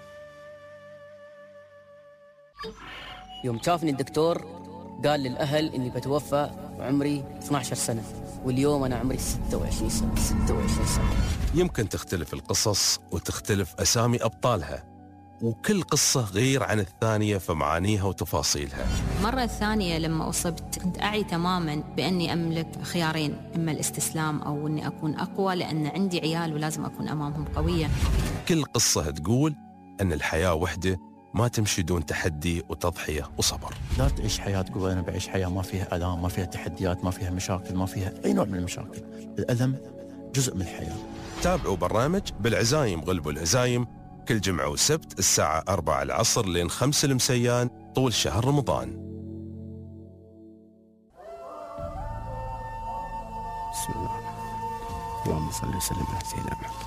يوم شافني الدكتور قال للأهل إني بتوفى وعمري اثني عشر سنة، واليوم أنا عمري ستة وعشرين سنة. ستة وعشرين سنة. يمكن تختلف القصص وتختلف أسامي أبطالها، وكل قصة غير عن الثانية في معانيها وتفاصيلها. المرة الثانية لما أصبت كنت أعي تماما بأني أملك خيارين، إما الاستسلام أو أني أكون أقوى، لأن عندي عيال ولازم أكون أمامهم قوية. كل قصة تقول أن الحياة وحدة ما تمشي دون تحدي وتضحية وصبر. لا تعيش حياة تقول أنا بعيش حياة ما فيها ألام، ما فيها تحديات، ما فيها مشاكل، ما فيها أي نوع من المشاكل. الألم جزء من الحياة. تابعوا برنامج بالعزايم غلبوا الهزايم كل جمعة وسبت الساعة أربعة العصر لين خمس المسيان طول شهر رمضان. بسم الله. اللهم صل وسلم على سيدنا محمد.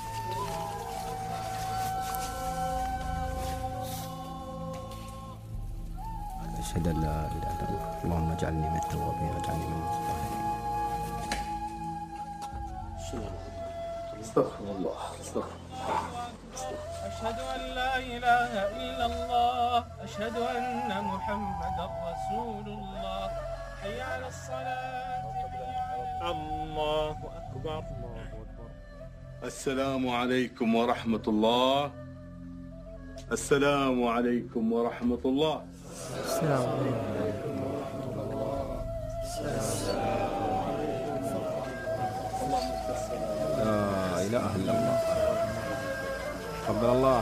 أشهد أن لا إله إلا الله. اللهم اجعلني من التوابين واجعلني من المتطهرين. استغفر الله. استغفر الله. أشهد أن لا إله إلا الله. أشهد أن محمدا رسول الله. حي على الصلاة. الله أكبر. الله أكبر. السلام عليكم ورحمة الله. السلام عليكم ورحمة الله. السلام عليكم ورحمة الله. لا إله إلا الله. تفضل الله.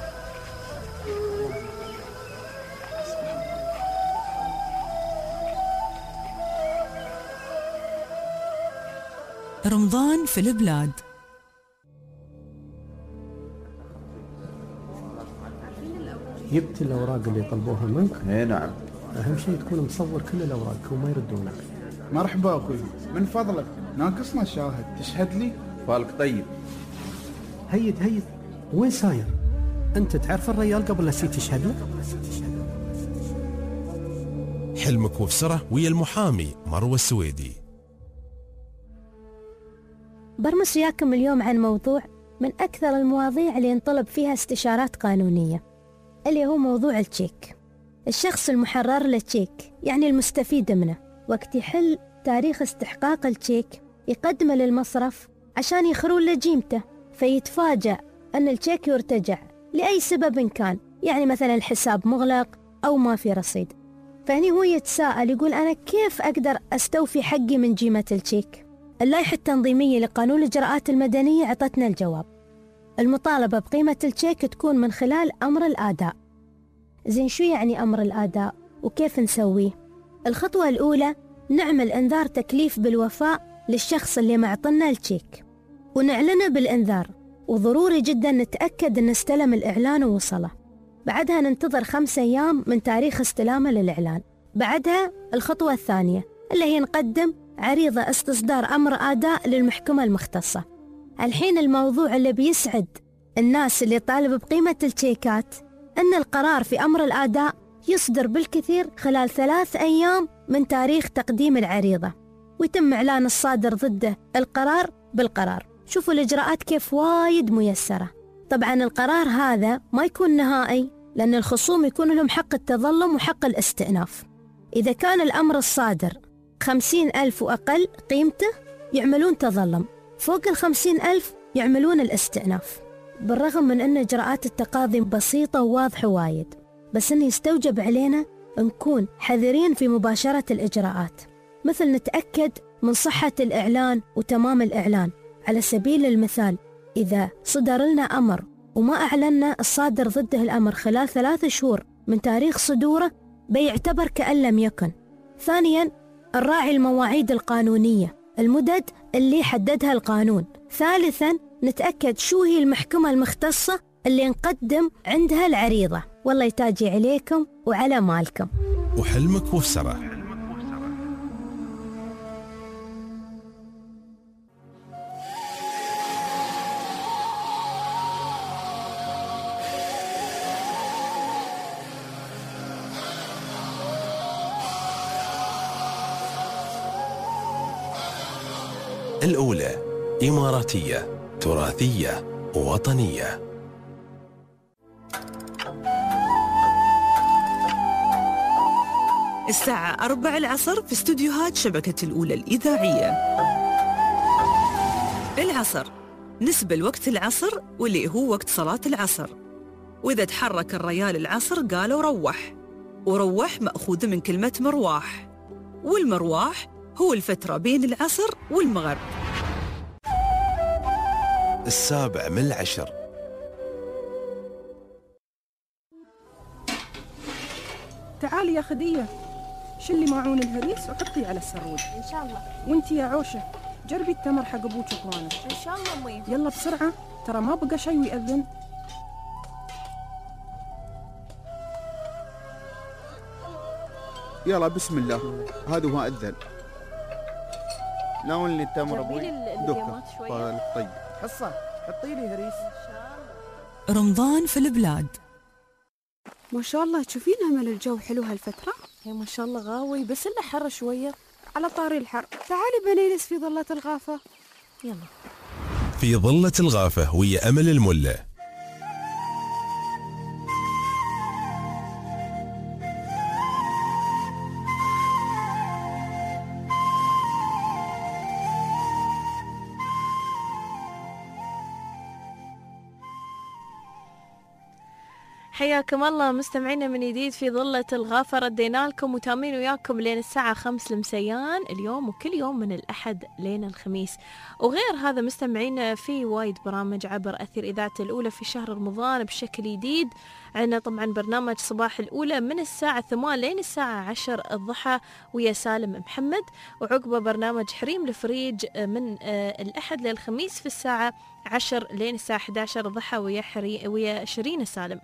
رمضان في البلاد. جبت الأوراق اللي طلبوها منك؟ اي نعم. أهم شيء تكون مصور كل الأوراق وما يردونك. مرحبا أخوي، من فضلك ناقصنا شاهد تشهد لي؟ فالك طيب. هيد هيد، وين ساير؟ أنت تعرف الريال قبل لا تشهد له؟ حلمك وبسرة ويا المحامي مروة السويدي. برمس وياكم اليوم عن موضوع من أكثر المواضيع اللي ينطلب فيها استشارات قانونية، اللي هو موضوع التشيك. الشخص المحرر للتشيك يعني المستفيد منه، وقت يحل تاريخ استحقاق التشيك يقدمه للمصرف عشان يخرون له جيمته، فيتفاجأ أن التشيك يرتجع لأي سبب كان، يعني مثلا الحساب مغلق أو ما في رصيد. فهني هو يتساءل يقول أنا كيف أقدر أستوفي حقي من جيمة التشيك؟ اللائحة التنظيمية لقانون الإجراءات المدنية عطتنا الجواب. المطالبة بقيمة التشيك تكون من خلال أمر الأداء. زين شو يعني أمر الأداء وكيف نسويه؟ الخطوة الأولى نعمل إنذار تكليف بالوفاء للشخص اللي معطنا التشيك ونعلنه بالإنذار، وضروري جدا نتأكد أن استلم الإعلان ووصله. بعدها ننتظر خمسة أيام من تاريخ استلامه للإعلان. بعدها الخطوة الثانية اللي هي نقدم عريضة استصدار أمر أداء للمحكمة المختصة. الحين الموضوع اللي بيسعد الناس اللي طالب بقيمة التشيكات أن القرار في أمر الأداء يصدر بالكثير خلال ثلاث أيام من تاريخ تقديم العريضة، ويتم إعلان الصادر ضده القرار بالقرار. شوفوا الإجراءات كيف وايد ميسرة. طبعا القرار هذا ما يكون نهائي، لأن الخصوم يكون لهم حق التظلم وحق الاستئناف. إذا كان الأمر الصادر خمسين ألف وأقل قيمته يعملون تظلم، فوق الخمسين ألف يعملون الاستئناف. بالرغم من أن إجراءات التقاضي بسيطة وواضحة وايد، بس أنه يستوجب علينا نكون حذرين في مباشرة الإجراءات، مثل نتأكد من صحة الإعلان وتمام الإعلان. على سبيل المثال إذا صدر لنا أمر وما أعلنا الصادر ضده الأمر خلال ثلاث شهور من تاريخ صدوره بيعتبر كأن لم يكن. ثانياً نراعي المواعيد القانونية، المدد اللي حددها القانون. ثالثاً نتأكد شو هي المحكمة المختصة اللي نقدم عندها العريضة. والله يتاجي عليكم وعلى مالكم. وحلمك وفسره. الأولى إماراتية تراثية وطنية. الساعة أربع العصر في استوديوهات شبكة الأولى الإذاعية. العصر نسبة لوقت العصر واللي هو وقت صلاة العصر. وإذا تحرك الريال العصر قالوا روح، وروح مأخوذ من كلمة مرواح، والمرواح هو الفترة بين العصر والمغرب. السابع من العشر. تعالي يا خدية، شلي معون الهريس وحطيه على السرود. إن شاء الله. وانتي يا عوشة جربي التمر حق أبوك وإخوانك. إن شاء الله أمي. يلا بسرعة، ترى ما بقى شي ويأذن. يلا بسم الله، هذا هو أذن. ناولني التمر أبوي. اليمات شوية. طيب حصة حطي لي هريس. رمضان في البلاد. ما شاء الله تشوفين همل الجو حلو هالفترة؟ يا ما شاء الله غاوي، بس إلا حر شوية. على طاري الحر، تعالي بنجلس في ظلة الغافة. يلا. في ظلة الغافة ويا أمل الملة. حياكم الله مستمعينا من جديد في ظلة الغافة. ردينا لكم وتامين وياكم لين الساعة خمس المسيان اليوم، وكل يوم من الأحد لين الخميس. وغير هذا مستمعينا في وايد برامج عبر أثير إذاعة الأولى في شهر رمضان بشكل جديد. عندنا طبعا برنامج صباح الأولى من الساعة ثمان لين الساعة عشر الضحى ويا سالم محمد، وعقبه برنامج حريم الفريج من الأحد للخميس في الساعة عشر لين الساعة أحد عشر الضحى ويا حري ويا شيرين سالم.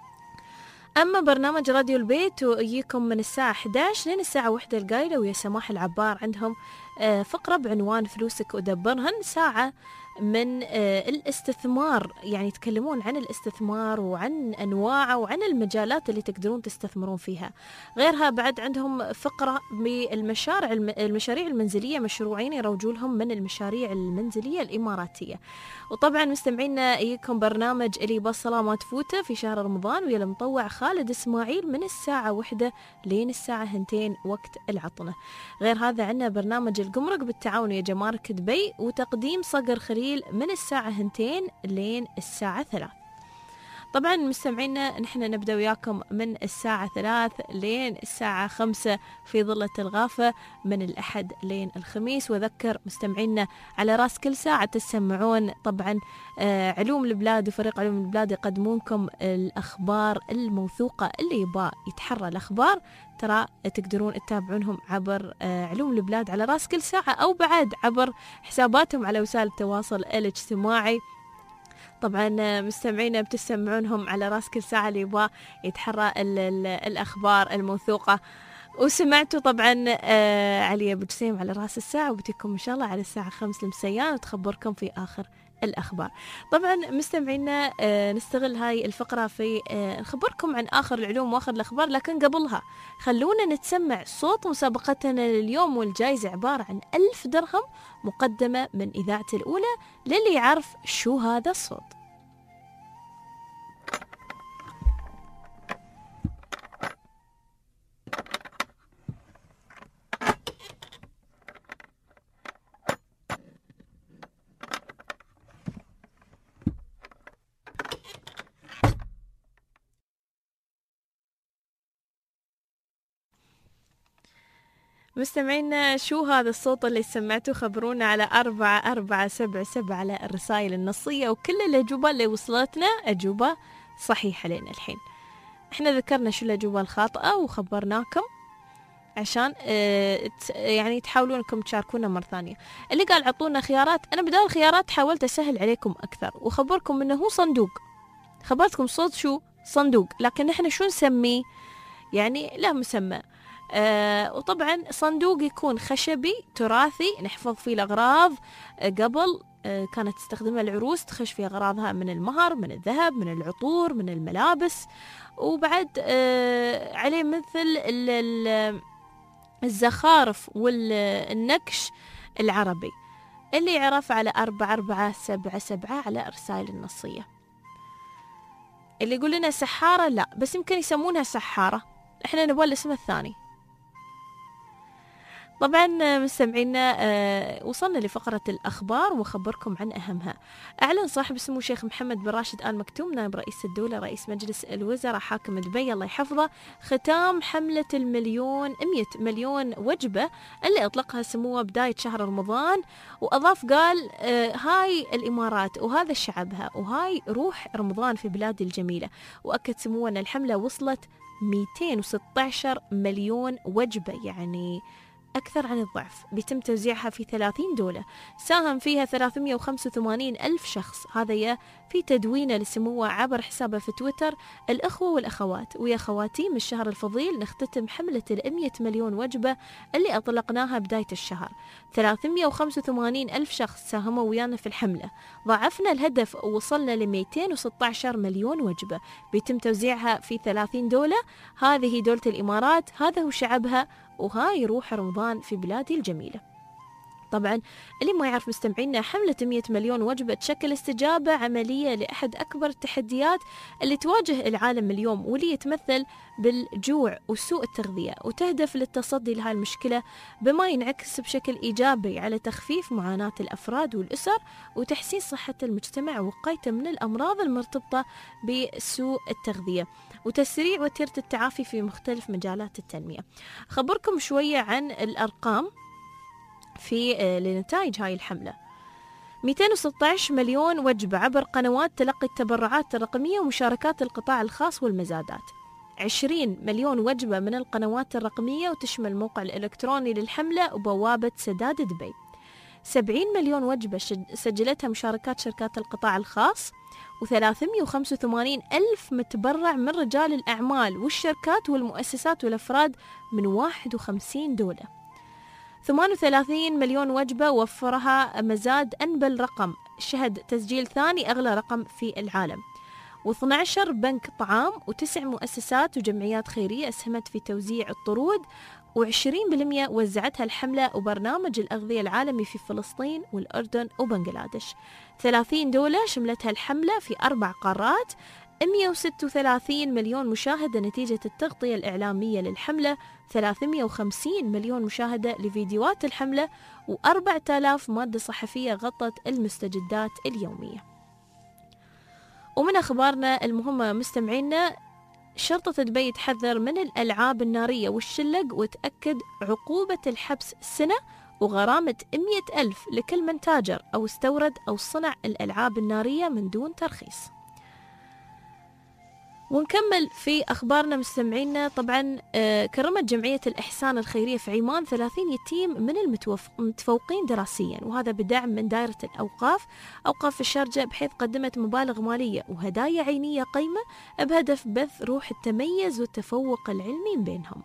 أما برنامج راديو البيت ويجيكم من الساعة أحد عشر لين الساعة واحدة القايلة ويا سماح العبار، عندهم فقرة بعنوان فلوسك ودبرهن، ساعة من الاستثمار، يعني يتكلمون عن الاستثمار وعن أنواعه وعن المجالات اللي تقدرون تستثمرون فيها. غيرها بعد عندهم فقرة بالمشاريع المشاريع المنزلية، مشروعين يروجوا لهم من المشاريع المنزلية الإماراتية. وطبعا مستمعينا يجيكم برنامج اللي بصلة ما تفوته في شهر رمضان ويا المطوع خالد إسماعيل من الساعة واحدة لين الساعة هنتين وقت العطنة. غير هذا عندنا برنامج الجمرك بالتعاون يا جمارك دبي وتقديم صقر خليل من الساعة هنتين لين الساعة ثلاث. طبعا مستمعينا نحن نبدأ وياكم من الساعة ثلاث لين الساعة خمسة في ظلة الغافة من الأحد لين الخميس. وذكر مستمعينا على راس كل ساعة تسمعون طبعا آه علوم البلاد، وفريق علوم البلاد يقدمونكم الأخبار الموثوقة. اللي يبغى يتحرى الأخبار ترى تقدرون تتابعونهم عبر آه علوم البلاد على راس كل ساعة، أو بعد عبر حساباتهم على وسائل التواصل الاجتماعي. طبعا مستمعينا بتسمعونهم على راس كل ساعة اللي يبغى يتحرى ال ال الأخبار الموثوقة. وسمعتوا طبعا آه علي أبو جسيم على راس الساعة، وبتكم إن شاء الله على الساعة خمس المسيان وتخبركم في آخر الأخبار. طبعا مستمعينا آه نستغل هاي الفقرة في آه نخبركم عن آخر العلوم وآخر الأخبار، لكن قبلها خلونا نتسمع صوت مسابقتنا لليوم، والجائزة عبارة عن ألف درهم مقدمة من إذاعة الأولى للي يعرف شو هذا الصوت. مستمعينا شو هذا الصوت اللي سمعتوه؟ خبرونا على أربعة أربعة سبعة سبعة على الرسائل النصية، وكل الأجوبة اللي وصلتنا أجوبة صحيحة لنا الحين. احنا ذكرنا شو الأجوبة الخاطئة وخبرناكم عشان اه يعني تحاولون انكم تشاركونا مرة ثانية. اللي قال عطونا خيارات، أنا بدال الخيارات حاولت أسهل عليكم أكثر وخبركم إنه هو صندوق. خبرتكم صوت شو صندوق، لكن احنا شو نسميه؟ يعني لا مسمى. آه وطبعا صندوق يكون خشبي تراثي نحفظ فيه الأغراض. آه قبل آه كانت تستخدمها العروس تخش في أغراضها من المهر، من الذهب، من العطور، من الملابس، وبعد آه عليه مثل الزخارف والنكش العربي. اللي يعرف على أربعة أربعة سبعة سبعة على الرسائل النصية. اللي يقول لنا سحارة لا، بس يمكن يسمونها سحارة، احنا نبغى الاسم الثاني. طبعا مستمعينا آه وصلنا لفقرة الأخبار وخبركم عن أهمها. أعلن صاحب السمو الشيخ محمد بن راشد آل مكتوم نائب رئيس الدولة رئيس مجلس الوزراء حاكم دبي الله يحفظه ختام حملة المليون مئة مليون وجبة اللي أطلقها سموه بداية شهر رمضان، وأضاف قال آه هاي الإمارات وهذا شعبها وهاي روح رمضان في بلادي الجميلة. وأكد سموه أن الحملة وصلت مئتين وستة عشر مليون وجبة، يعني أكثر عن الضعف، بيتم توزيعها في ثلاثين دولة ساهم فيها ثلاثمئة وخمسة وثمانين ألف شخص. هذا في تدوينه لسموه عبر حسابه في تويتر: الأخوة والأخوات ويا خواتيم الشهر الفضيل نختتم حملة المئة مليون وجبة اللي أطلقناها بداية الشهر. ثلاثمئة وخمسة وثمانين ألف شخص ساهموا ويانا في الحملة، ضاعفنا الهدف ووصلنا ل مئتين وستة عشر مليون وجبة بيتم توزيعها في ثلاثين دولة. هذه دولة الإمارات، هذا هو شعبها، وهاي روح رمضان في بلادي الجميلة. طبعا اللي ما يعرف مستمعينا، حملة مئة مليون وجبة تشكل استجابة عملية لأحد أكبر التحديات اللي تواجه العالم اليوم، واللي يتمثل بالجوع وسوء التغذية، وتهدف للتصدي لهذه المشكلة بما ينعكس بشكل إيجابي على تخفيف معاناة الأفراد والأسر وتحسين صحة المجتمع ووقايته من الأمراض المرتبطة بسوء التغذية وتسريع وتيرة التعافي في مختلف مجالات التنمية. خبركم شوية عن الأرقام في لنتائج هاي الحملة. مئتين وستة عشر مليون وجبة عبر قنوات تلقي التبرعات الرقمية ومشاركات القطاع الخاص والمزادات. عشرين مليون وجبة من القنوات الرقمية وتشمل الموقع الإلكتروني للحملة وبوابة سداد دبي. سبعين مليون وجبة سجلتها مشاركات شركات القطاع الخاص، وثلاثمئة وخمسة وثمانين ألف متبرع من رجال الأعمال والشركات والمؤسسات والأفراد من واحد وخمسين دولة. ثمانية وثلاثين مليون وجبة وفرها مزاد أنبل رقم شهد تسجيل ثاني أغلى رقم في العالم. واثني عشر بنك طعام وتسع مؤسسات وجمعيات خيرية أسهمت في توزيع الطرود، وعشرين بالمئة وزعتها الحملة وبرنامج الأغذية العالمي في فلسطين والأردن وبنغلاديش. ثلاثين دولة شملتها الحملة في أربع قارات. مئة وستة وثلاثين مليون مشاهدة نتيجة التغطية الإعلامية للحملة. ثلاثمئة وخمسين مليون مشاهدة لفيديوهات الحملة، وأربعة آلاف مادة صحفية غطت المستجدات اليومية. ومن أخبارنا المهمة مستمعينا، شرطة دبي تحذر من الألعاب النارية والشلق وتأكد عقوبة الحبس سنة وغرامة مئة ألف لكل من تاجر أو استورد أو صنع الألعاب النارية من دون ترخيص. ونكمل في أخبارنا مستمعينا. طبعا كرمت جمعية الإحسان الخيرية في عمان ثلاثين يتيم من المتفوقين دراسيا، وهذا بدعم من دائرة الأوقاف أوقاف الشارجة، بحيث قدمت مبالغ مالية وهدايا عينية قيمة بهدف بث روح التميز والتفوق العلمي بينهم.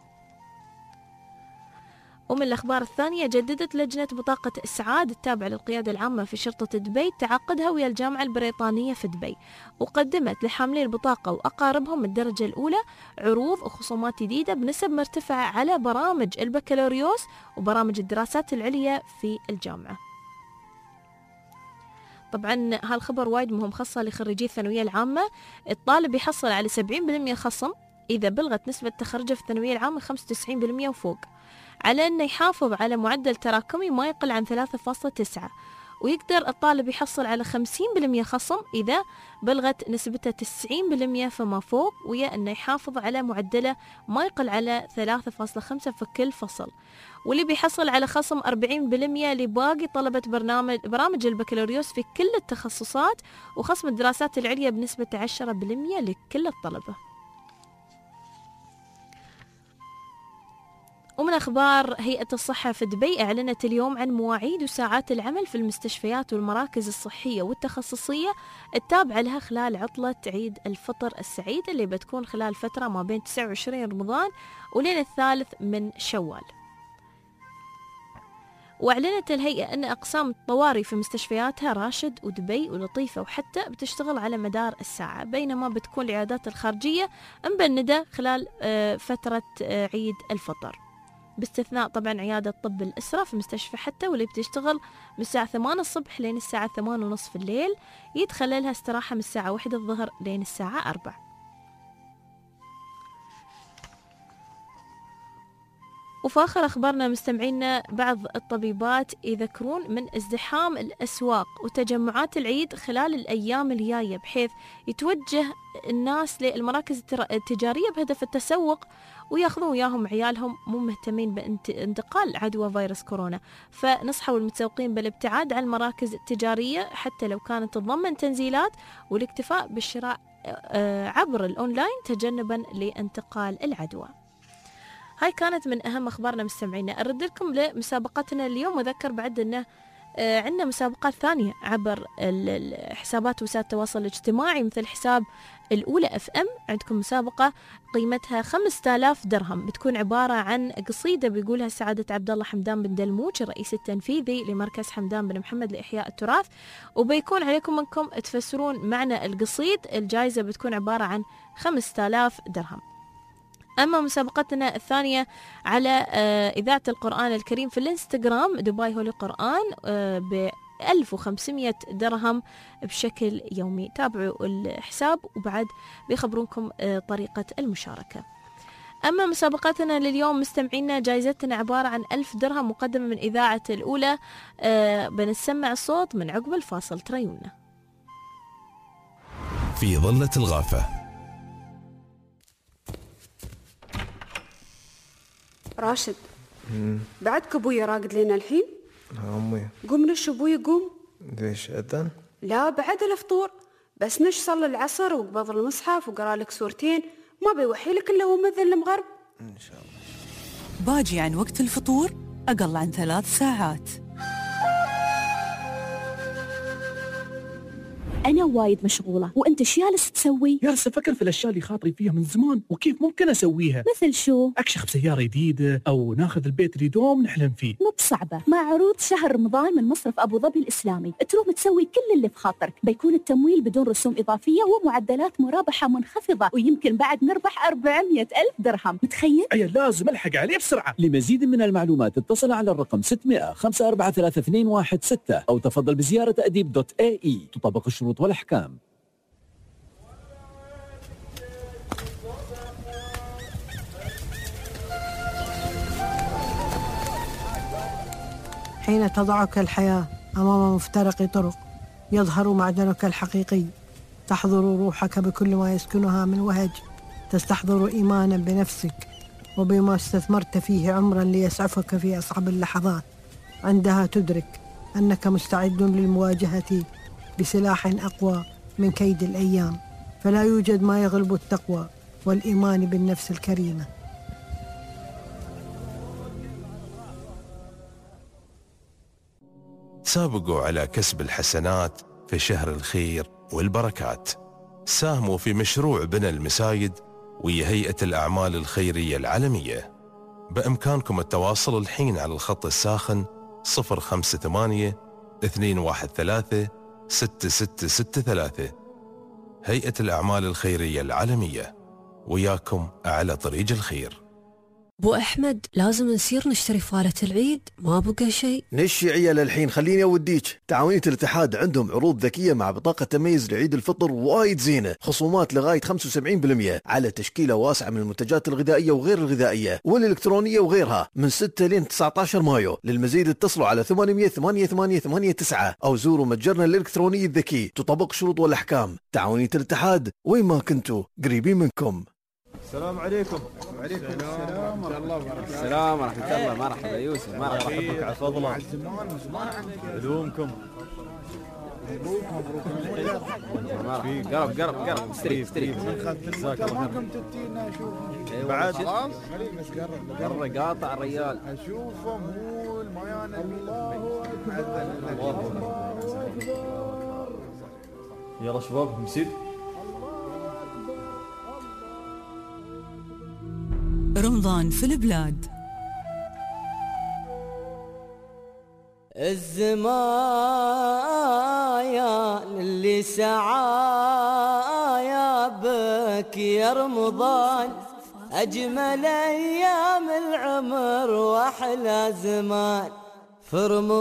ومن الأخبار الثانية، جددت لجنة بطاقة إسعاد التابعة للقيادة العامة في شرطة دبي تعاقدها ويا الجامعة البريطانية في دبي، وقدمت لحاملي البطاقة وأقاربهم الدرجة الأولى عروض وخصومات جديدة بنسب مرتفعة على برامج البكالوريوس وبرامج الدراسات العليا في الجامعة. طبعا هالخبر وايد مهم، خاصة لخريجي الثانوية العامة. الطالب يحصل على سبعين بالمئة خصم إذا بلغت نسبة تخرجه في الثانوية العامة خمسة وتسعين بالمئة وفوق، على أنه يحافظ على معدل تراكمي ما يقل عن ثلاثة فاصلة تسعة، ويقدر الطالب يحصل على خمسين بالمئة خصم إذا بلغت نسبته تسعين بالمئة فما فوق، ويا أنه يحافظ على معدله ما يقل على ثلاثة فاصلة خمسة في كل فصل. واللي بيحصل على خصم أربعين بالمئة لباقي طلبة برنامج برامج البكالوريوس في كل التخصصات، وخصم الدراسات العليا بنسبة عشرة بالمئة لكل الطلبة. ومن أخبار هيئة الصحة في دبي، أعلنت اليوم عن مواعيد وساعات العمل في المستشفيات والمراكز الصحية والتخصصية التابعة لها خلال عطلة عيد الفطر السعيد اللي بتكون خلال فترة ما بين تسعة وعشرين رمضان ولين الثالث من شوال. وأعلنت الهيئة أن أقسام الطوارئ في مستشفياتها راشد ودبي ولطيفة وحتى بتشتغل على مدار الساعة، بينما بتكون العيادات الخارجية مبندة خلال فترة عيد الفطر، باستثناء طبعا عيادة طب الأسرة في مستشفى حتى، واللي بتشتغل من الساعة ثمانية الصبح لين الساعة ثمانية ونصف الليل، يدخل لها استراحة من الساعة واحدة الظهر لين الساعة أربعة. وفي آخر أخبارنا مستمعينا، بعض الطبيبات يذكرون من ازدحام الأسواق وتجمعات العيد خلال الأيام الجاية، بحيث يتوجه الناس للمراكز التجارية بهدف التسوق وياخذون وياهم عيالهم مو مهتمين بانتقال عدوى فيروس كورونا. فنصحوا المتسوقين بالابتعاد عن المراكز التجارية حتى لو كانت تتضمن تنزيلات، والاكتفاء بالشراء عبر الأونلاين تجنبا لانتقال العدوى. هاي كانت من أهم أخبارنا مستمعينا. أرد لكم لمسابقتنا اليوم، وذكر بعد أنه عندنا مسابقات ثانية عبر حسابات وسائل التواصل الاجتماعي، مثل حساب الأولى أف أم. عندكم مسابقة قيمتها خمسة آلاف درهم، بتكون عبارة عن قصيدة بيقولها سعادة عبد الله حمدان بن دلموج، الرئيس التنفيذي لمركز حمدان بن محمد لإحياء التراث، وبيكون عليكم أنكم تفسرون معنى القصيد. الجائزة بتكون عبارة عن خمسة آلاف درهم. أما مسابقتنا الثانية على إذاعة القرآن الكريم في الانستغرام دبي هولي قرآن ب ألف وخمسمية درهم بشكل يومي. تابعوا الحساب وبعد بيخبرونكم طريقة المشاركة. أما مسابقتنا لليوم مستمعينا، جائزتنا عبارة عن ألف درهم مقدمة من إذاعة الأولى. بنسمع الصوت من عقب الفاصل، تريونا. في ظلة الغافة. راشد، بعدك ابويا راقد لنا الحين؟ امي قوم نش ابوي قوم. ليش اذن؟ لا بعد الفطور، بس نش صلي العصر وقبض المصحف وقرا لك سورتين، ما بيوحي لك الا هو مذن المغرب. ان شاء الله. باجي عن وقت الفطور اقل عن ثلاث ساعات. أنا وايد مشغولة، وأنت شو جالس تسوي؟ جالس أفكر في الأشياء اللي خاطري فيها من زمان وكيف ممكن أسويها. مثل شو؟ أكشخ بسيارة جديدة أو ناخذ البيت اللي دوم نحلم فيه. مو بصعبة، مع عروض شهر رمضان من مصرف أبو ظبي الإسلامي تروم تسوي كل اللي في خاطرك. بيكون التمويل بدون رسوم إضافية ومعدلات مرابحة منخفضة، ويمكن بعد نربح أربعمية ألف درهم. متخيل؟ أي لازم ألحق عليه بسرعة. لمزيد من المعلومات اتصل على الرقم ستمائة خمسة أربعة ثلاثة اثنين واحد ستة أو تفضل بزيارة أديب دوت اي اي. تطبق الشروط والأحكام. حين تضعك الحياة أمام مفترق طرق يظهر معدنك الحقيقي، تحضر روحك بكل ما يسكنها من وهج، تستحضر إيمانا بنفسك وبما استثمرت فيه عمرا ليسعفك في أصعب اللحظات. عندها تدرك أنك مستعد للمواجهة بسلاح أقوى من كيد الأيام، فلا يوجد ما يغلب التقوى والإيمان بالنفس الكريمة. سابقوا على كسب الحسنات في شهر الخير والبركات. ساهموا في مشروع بناء المساجد وهي هيئة الأعمال الخيرية العالمية. بإمكانكم التواصل الحين على الخط الساخن صفر خمسة ثمانية اثنين واحد ثلاثة ستة ستة ستة ثلاثة. هيئة الأعمال الخيرية العالمية، وياكم على طريق الخير. ابو احمد، لازم نسير نشتري فالة العيد، ما بقى شيء. نشي عيال الحين، خليني اوديك. تعاونية الاتحاد عندهم عروض ذكية مع بطاقة تميز لعيد الفطر وايد زينة، خصومات لغاية خمسة وسبعين بالمئة على تشكيلة واسعة من المنتجات الغذائية وغير الغذائية والإلكترونية وغيرها من ستة لين تسعة عشر مايو. للمزيد اتصلوا على ثمانية ثمانية ثمانية ثمانية تسعة أو زوروا متجرنا الإلكتروني الذكي. تطبق شروط والأحكام. تعاونية الاتحاد، وين ما كنتوا قريبين منكم. السلام عليكم. وعليكم السلام ورحمة الله وبركاته. السلام ورحمة الله. مرحبا يوسف، مرحبا. أحبك على فضله. علومكم. قرب قرب قرب استري استري. تمامكم تدينا شوف. بعد خلاص خليه بس قرب قرب قاطع الرجال. اشوفه مو الميان. الله اكبر. يلا شباب مسير. رمضان في البلاد. الزمايا اللي سعايا بك يا رمضان، أجمل أيام العمر وأحلى زمان. في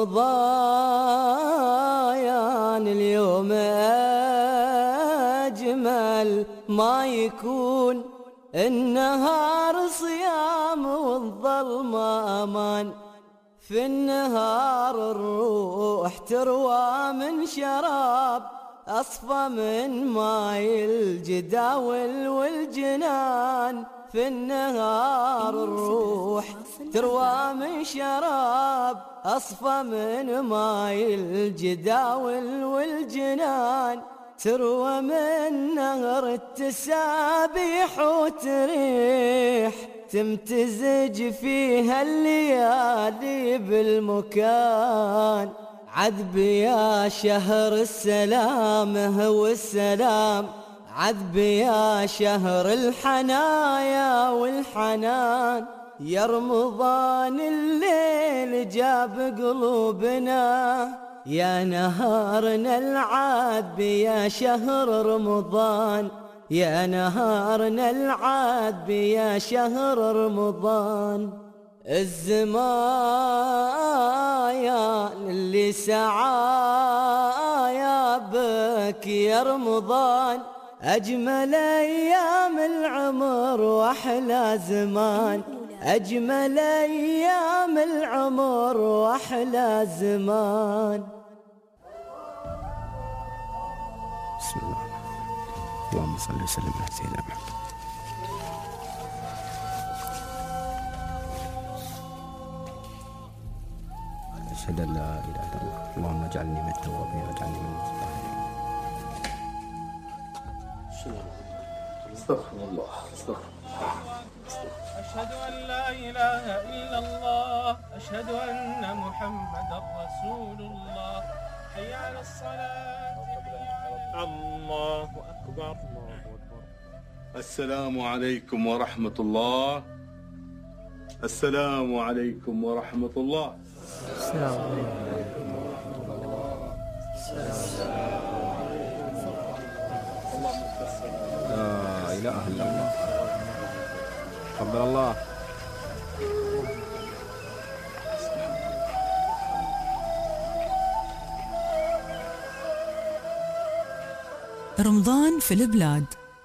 رمضان اليوم أجمل ما يكون، النهار صيام والظلمة أمان، في النهار الروح تروى من شراب أصفى من ماي الجداول والجنان، في النهار الروح تروى من شراب أصفى من ماي الجداول والجنان، تروى من نهر التسابيح وتريح تمتزج فيها الليالي بالمكان. عذب يا شهر السلام هو السلام، عذب يا شهر الحنايا والحنان، يا رمضان الليل جاب قلوبنا، يا نهارنا العذب يا شهر رمضان، يا نهارنا العذب يا شهر رمضان. الزمايا اللي سعايا بك يا رمضان، أجمل أيام العمر وأحلى زمان، أجمل أيام العمر وأحلى زمان. بسم الله، اللهم صل وسلم على سيدنا محمد. أشهد أن لا إله إلا الله، اللهم اجعلني من التوابين واجعلني من المتطهرين. استغفر الله، استغفر الله. أشهد أن لا إله إلا الله، أشهد أن محمدا رسول الله، حي على الصلاة، الله أكبر، الله أكبر. السلام عليكم ورحمة الله. السلام عليكم ورحمة الله. السلام عليكم. لا إله إلا الله. تقبل الله. رمضان في البلاد.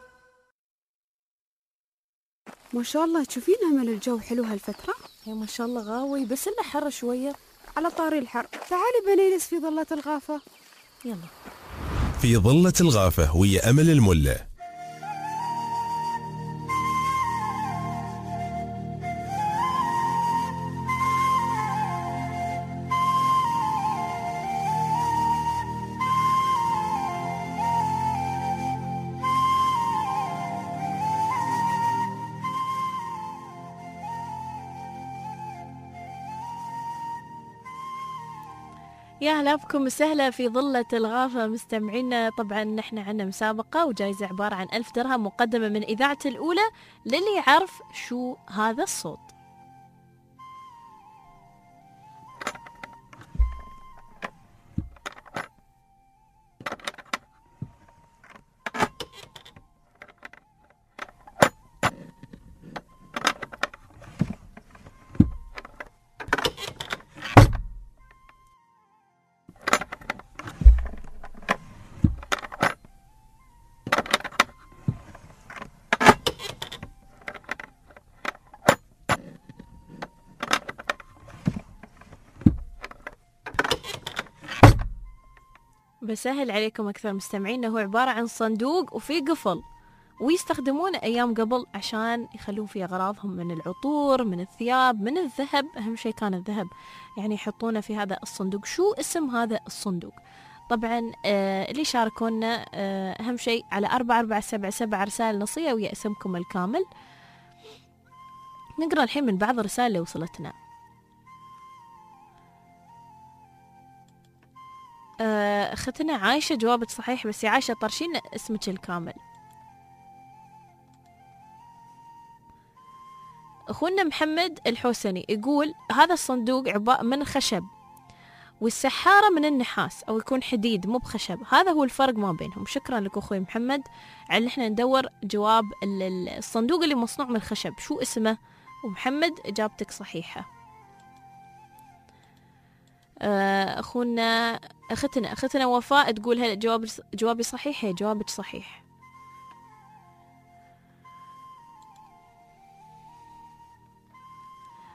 ما شاء الله تشوفين همل الجو حلو هالفترة؟ يا ما شاء الله غاوي، بس إلا حر شوية. على طاري الحر، تعالي بنجلس في ظلة الغافة. يلا. في ظلة الغافة ويا أمل الملة. يا هلا بكم وسهلا في ظلة الغافة مستمعينا. طبعا نحن عندنا مسابقة وجائزة عبارة عن ألف درهم مقدمة من إذاعة الأولى للي يعرف شو هذا الصوت. بسهل عليكم أكثر مستمعين، هو عبارة عن صندوق وفيه قفل، ويستخدمونه أيام قبل عشان يخلون فيه أغراضهم من العطور، من الثياب، من الذهب. أهم شيء كان الذهب، يعني يحطونه في هذا الصندوق. شو اسم هذا الصندوق؟ طبعا آه اللي شاركونا آه أهم شيء على أربعة أربعة سبعة سبعة رسالة نصية ويا اسمكم الكامل. نقرأ الحين من بعض الرسائل اللي وصلتنا. أختنا عايشة جوابك صحيح، بس يا عايشة طرشين اسمك الكامل. أخونا محمد الحوسني يقول هذا الصندوق عبارة من خشب والسحارة من النحاس أو يكون حديد مو بخشب، هذا هو الفرق ما بينهم. شكرا لك أخوي محمد على إحنا ندور جواب الصندوق اللي مصنوع من الخشب شو اسمه، ومحمد إجابتك صحيحة. أخونا أختنا أختنا وفاء تقول هل جواب جوابي صحيح؟ هي جوابك صحيح.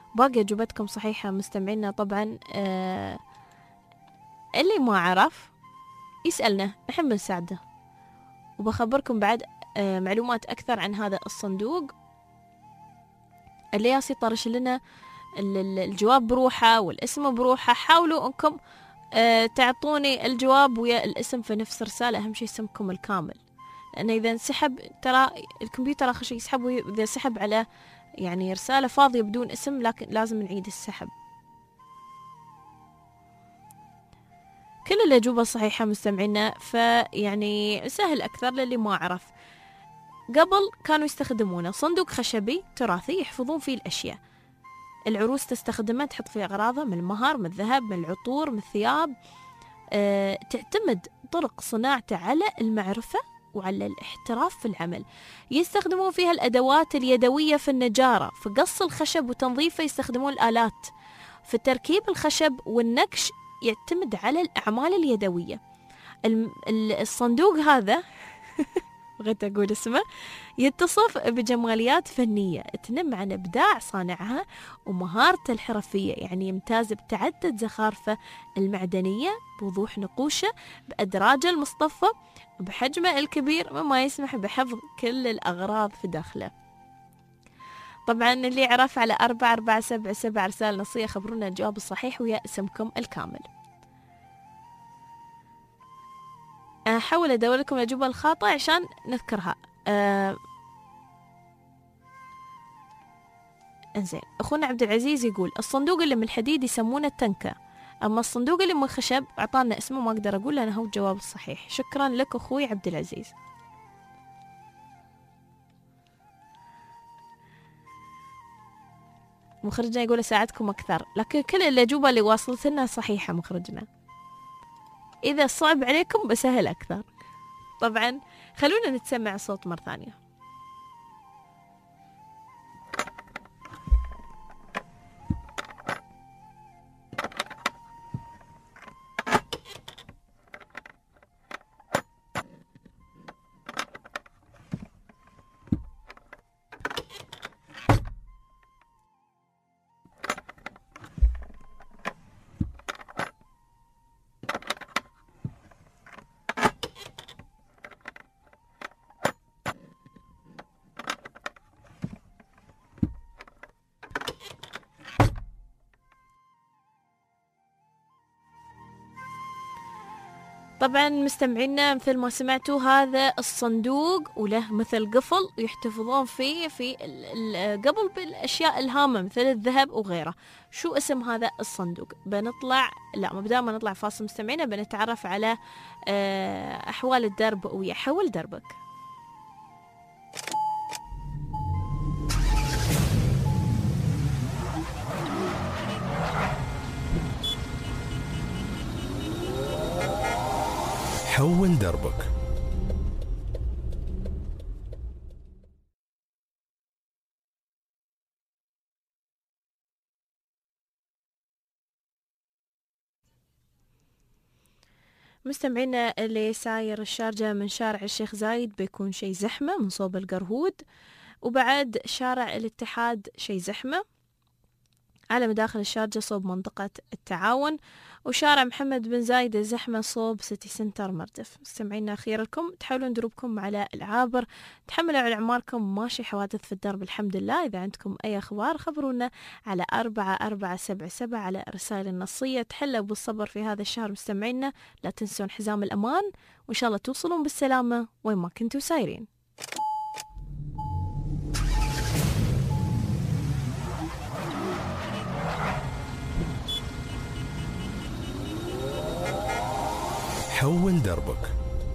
باقي أجوبتكم صحيحة مستمعينا طبعا. آه اللي ما عرف يسألنا، نحن بنساعده. وبخبركم بعد آه معلومات أكثر عن هذا الصندوق. اللي ياسي طرش لنا الجواب بروحه والاسم بروحه. حاولوا أنكم آه تعطوني الجواب ويا الاسم في نفس رسالة، أهم شيء اسمكم الكامل، لأن إذا انسحب ترى الكمبيوتر آخر شيء يسحب، وإذا سحب على يعني رسالة فاضية بدون اسم لكن لازم نعيد السحب. كل الأجوبة صحيحة مستمعينا، فيعني سهل أكثر للي ما عرف. قبل كانوا يستخدمونه صندوق خشبي تراثي يحفظون فيه الأشياء. العروس تستخدمه تحط فيه أغراضها من المهر، من الذهب، من العطور، من الثياب. أه تعتمد طرق صناعته على المعرفة وعلى الاحتراف في العمل. يستخدمون فيها الأدوات اليدوية في النجارة، في قص الخشب وتنظيفه يستخدمون الآلات. في تركيب الخشب والنكش يعتمد على الأعمال اليدوية. الصندوق هذا بغيت أقول اسمه يتصف بجماليات فنية تنم عن إبداع صانعها ومهارته الحرفية، يعني يمتاز بتعدد زخارفه المعدنية، بوضوح نقوشه، بأدراجه المصطفى، بحجمه الكبير مما يسمح بحفظ كل الأغراض في داخله. طبعا اللي عرف على أربعة أربعة سبعة سبعة رسالة نصية خبرونا الجواب الصحيح ويا اسمكم الكامل. أحاول أدور لكم الأجوبة الخاطئة عشان نذكرها. أه انزين، أخونا عبد العزيز يقول الصندوق اللي من الحديد يسمونه التنكة، أما الصندوق اللي من الخشب أعطانا اسمه ما أقدر أقول لأنه هو الجواب الصحيح. شكرا لك أخوي عبد العزيز. مخرجنا يقول أساعدكم أكثر، لكن كل الأجوبة اللي واصلت لنا صحيحة مخرجنا. إذا صعب عليكم بسهل أكثر. طبعا خلونا نتسمع الصوت مرة ثانية. طبعا مستمعينا مثل ما سمعتوا هذا الصندوق وله مثل قفل يحتفظون فيه في قبل بالأشياء الهامة مثل الذهب وغيره. شو اسم هذا الصندوق؟ بنطلع لا مبدأ ما نطلع فاصل مستمعينا، بنتعرف على أحوال الدرب ويا حول دربك. حول دربك. مستمعينا اللي ساير الشارجة من شارع الشيخ زايد بيكون شي زحمة من صوب القرهود، وبعد شارع الاتحاد شي زحمة على مداخل الشارجة صوب منطقة التعاون، وشارع محمد بن زايد الزحمة صوب سيتي سنتر مردف. مستمعينا خير لكم تحاولون دروبكم على العابر، تحملوا على أعماركم، ماشي حوادث في الدرب الحمد لله. إذا عندكم أي أخبار خبرونا على أربعة أربعة سبعة سبعة على رسائل النصية. تحلوا بالصبر في هذا الشهر مستمعينا، لا تنسون حزام الأمان، وإن شاء الله توصلون بالسلامة وين ما كنتوا سايرين. حول دربك.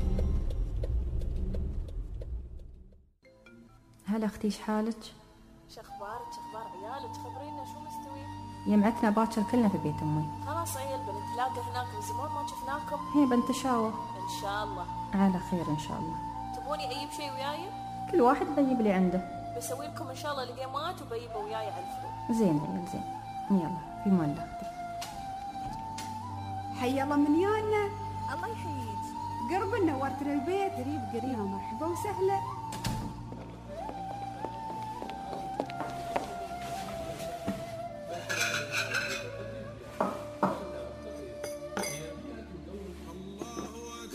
هلا اختي، ايش حالك؟ شو اخبارك؟ شو اخبار عيالك؟ خبرينا شو مستوي؟ يمعتنا باكر كلنا في بيت امي. خلاص عيال بنتلاقى هناك، من زمان ما شفناكم. هي بنتشاور ان شاء الله على خير ان شاء الله. تبوني اجيب شيء وياي؟ كل واحد بيجيب اللي عنده. بسوي لكم ان شاء الله القيمات وبيجيبوا وياي على الفلوس. زين عيال زين، يلا في مان الله اختي. حي الله مليانة. الله يحييك. قرب نورتنا البيت. قريب قريب. مرحبا وسهلا.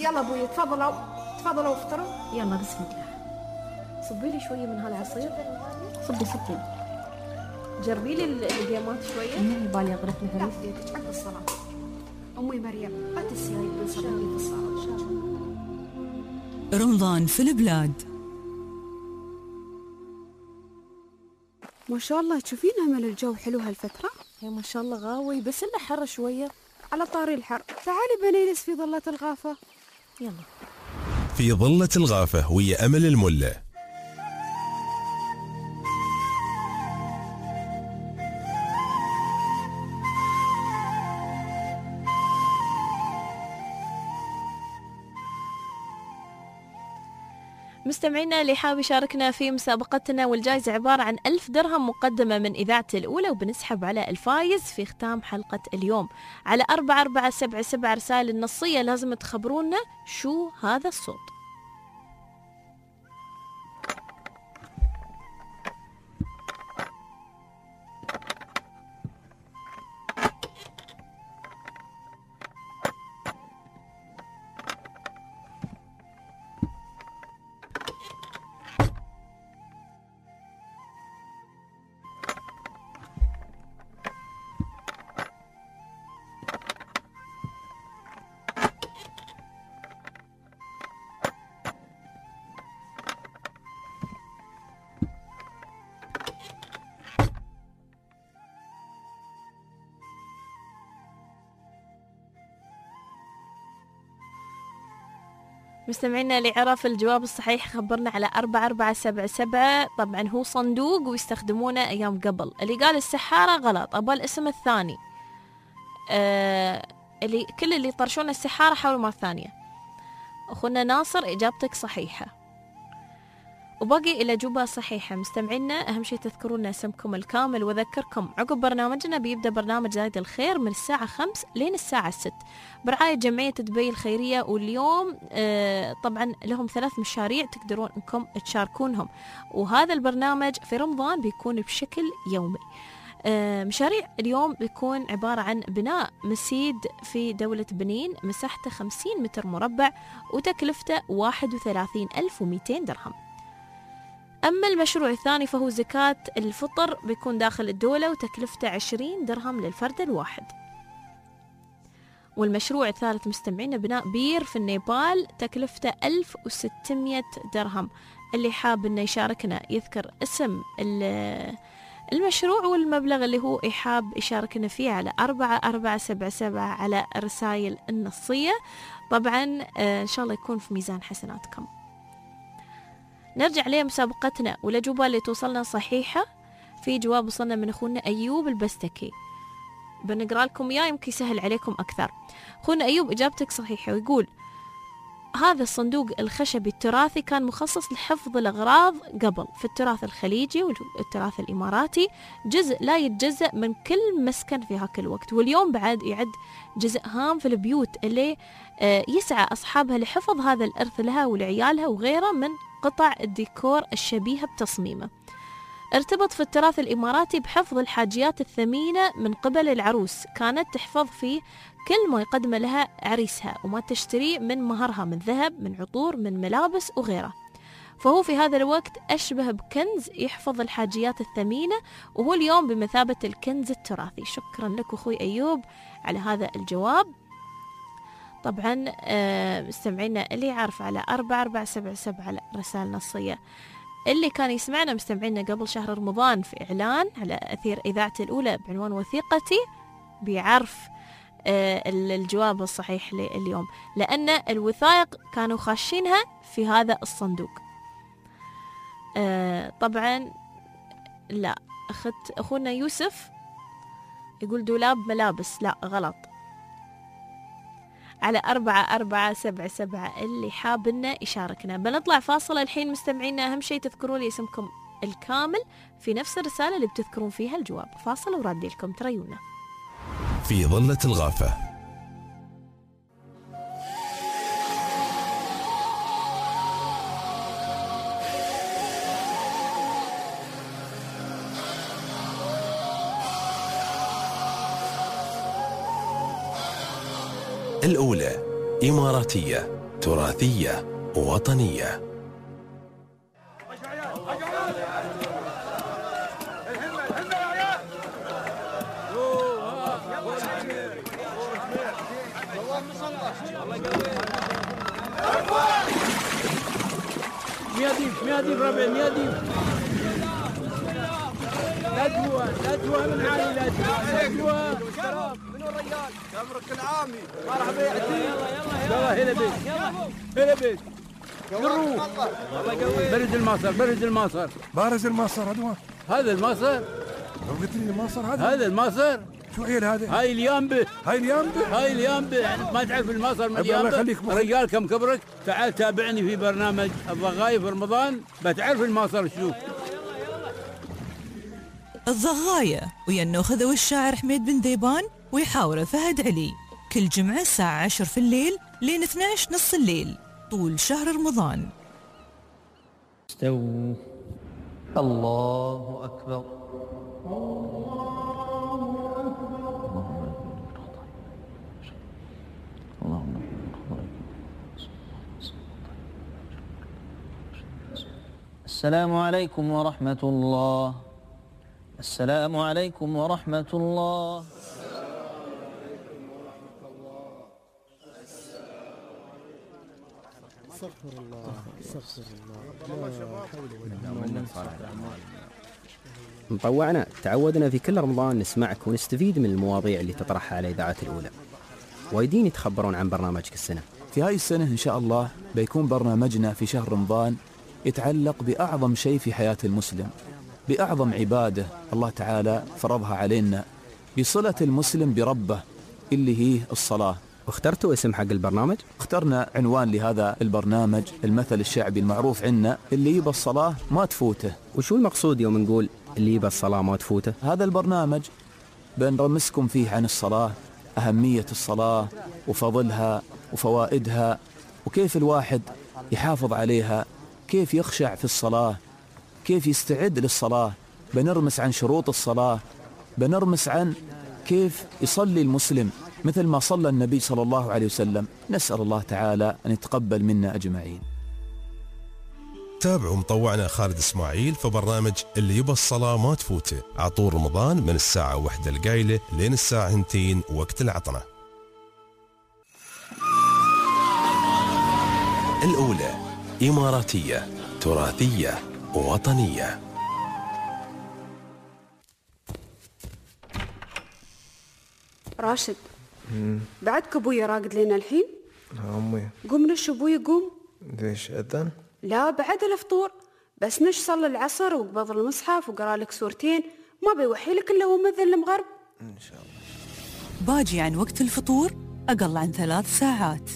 يلا ابوي تفضلوا تفضلوا افطروا. يلا بسم الله. صبي لي شويه من هالعصير. صبي صبي. جربي لي الجيمات شويه. ما يبالي اغرف الهريس. لا عقب الصلاه. امي مريم لا تنسي هاي بنصلي في الصلاه ان شاء الله. رمضان في البلاد. ما شاء الله تشوفين همل الجو حلو هالفتره. يا ما شاء الله غاوي بس إلا حر شويه. على طاري الحر تعالي بنجلس في ظلة الغافة. يلا في ظلة الغافة ويا أمل الملة. مستمعينا اللي حاب يشاركنا في مسابقتنا والجائزة عبارة عن ألف درهم مقدمة من إذاعة الأولى، وبنسحب على الفايز في ختام حلقة اليوم على أربعة أربعة سبعة سبعة. رسائل النصية لازم تخبرونا شو هذا الصوت. مستمعينا اللي عرف الجواب الصحيح خبرنا على أربعة أربعة سبعة سبعة. طبعا هو صندوق ويستخدمونه أيام قبل. اللي قال السحارة غلط، أبغى الاسم الثاني. آه اللي كل اللي طرشون السحارة حاولوا مرة ثانية. أخونا ناصر إجابتك صحيحة، وباقي الأجوبة صحيحة. مستمعينا أهم شيء تذكرون اسمكم الكامل، وذكركم عقب برنامجنا بيبدأ برنامج زايد الخير من الساعة خمس لين الساعة ست برعاية جمعية دبي الخيرية. واليوم آه طبعا لهم ثلاث مشاريع تقدرون أنكم تشاركونهم، وهذا البرنامج في رمضان بيكون بشكل يومي. آه مشاريع اليوم بيكون عبارة عن بناء مسيد في دولة بنين مساحته خمسين متر مربع وتكلفته واحد وثلاثين ألف ومئتين درهم. أما المشروع الثاني فهو زكاة الفطر، بيكون داخل الدولة وتكلفته عشرين درهم للفرد الواحد. والمشروع الثالث مستمعين بناء بير في النيبال تكلفته ألف وستمئة درهم. اللي حاب إنه يشاركنا يذكر اسم المشروع والمبلغ اللي هو يحاب يشاركنا فيه على أربعة أربعة سبعة سبعة على الرسائل النصية. طبعا إن شاء الله يكون في ميزان حسناتكم. نرجع لمسابقتنا والأجوبة اللي توصلنا صحيحة. في جواب وصلنا من أخونا أيوب البستكي، بنقرأ لكم إياه يمكن يسهل عليكم أكثر. أخونا أيوب إجابتك صحيحة، ويقول هذا الصندوق الخشبي التراثي كان مخصص لحفظ الأغراض قبل في التراث الخليجي والتراث الإماراتي، جزء لا يتجزأ من كل مسكن في هاك الوقت، واليوم بعد يعد جزء هام في البيوت اللي يسعى أصحابها لحفظ هذا الإرث لها ولعيالها وغيره من قطع الديكور الشبيهة بتصميمه. ارتبط في التراث الإماراتي بحفظ الحاجيات الثمينة من قبل العروس، كانت تحفظ فيه كل ما يقدم لها عريسها وما تشتريه من مهرها من ذهب من عطور من ملابس وغيره. فهو في هذا الوقت أشبه بكنز يحفظ الحاجيات الثمينة، وهو اليوم بمثابة الكنز التراثي. شكرا لك أخوي أيوب على هذا الجواب. طبعا مستمعينا اللي يعرف على أربعة أربعة سبعة سبعة على رسالة نصية. اللي كان يسمعنا مستمعينا قبل شهر رمضان في إعلان على أثير إذاعة الأولى بعنوان وثيقتي بيعرف الجواب الصحيح لليوم، لأن الوثائق كانوا خاشينها في هذا الصندوق. طبعا لا أخذت أخونا يوسف يقول دولاب ملابس، لا غلط. على أربعة أربعة سبعة سبعة اللي حابنا يشاركنا. بنطلع فاصلة الحين مستمعينا، أهم شيء تذكروا لي اسمكم الكامل في نفس الرسالة اللي بتذكرون فيها الجواب. فاصلة ورادي لكم تريونا في ظلة الغافة. الأولى إماراتية تراثية ووطنية. مياديف مياديف ربع مياديف لا تهوى لا تهوى من عالي لا تهوى منو الرجال تمرك العامي مرحبا يا عتيق يلا يلا هلا بيك هلا بيك نروح برد الماصر برد الماصر بارز الماصر هذا هذا الماصر لو قلت لي الماصر هذا هذا الماصر شو عيل هذا؟ هاي اليامبه هاي اليامبه هاي اليامبه يعني ما تعرف الماصر من الله يخليك اليامبه رجال كم كبرك تعال تابعني في برنامج الضغايف في رمضان بتعرف الماصر شنو الضغاية ويا النوخذة والشاعر حميد بن ذيبان ويحاوره فهد علي كل جمعة الساعة عشر في الليل لين اثني عشر نص الليل طول شهر رمضان. استووا الله أكبر. السلام عليكم ورحمة الله. السلام عليكم ورحمة الله. استغفر الله استغفر الله لا حول ولا قوة. مطوعنا تعودنا في كل رمضان نسمعك ونستفيد من المواضيع اللي تطرحها على إذاعة الأولى. وايدين يتخبرون عن برنامجك السنة. في هاي السنة إن شاء الله بيكون برنامجنا في شهر رمضان يتعلق بأعظم شيء في حياة المسلم، بأعظم عبادة الله تعالى فرضها علينا، بصلة المسلم بربه اللي هي الصلاة. واخترتوا اسم حق البرنامج؟ اخترنا عنوان لهذا البرنامج المثل الشعبي المعروف عنا اللي يبى الصلاة ما تفوته. وشو المقصود يوم نقول اللي يبى الصلاة ما تفوته؟ هذا البرنامج بنرمسكم فيه عن الصلاة، أهمية الصلاة وفضلها وفوائدها وكيف الواحد يحافظ عليها، كيف يخشع في الصلاة، كيف يستعد للصلاة. بنرمس عن شروط الصلاة، بنرمس عن كيف يصلي المسلم مثل ما صلى النبي صلى الله عليه وسلم. نسأل الله تعالى أن يتقبل منا أجمعين. تابعوا مطوعنا خالد إسماعيل في برنامج اللي يبى الصلاة ما تفوته عطور رمضان من الساعة واحدة القايلة لين الساعة هنتين وقت العطنة. الأولى إماراتية تراثية ووطنية. راشد بعدك ابوي راقد لنا الحين؟ لا امي. قوم نش ابوي قوم. ليش اذن؟ لا بعد الفطور بس نش صلي العصر وقبض المصحف وقرا لك سورتين ما بيوحي لك الا هو مذن المغرب ان شاء الله. باجي عن وقت الفطور اقل عن ثلاث ساعات.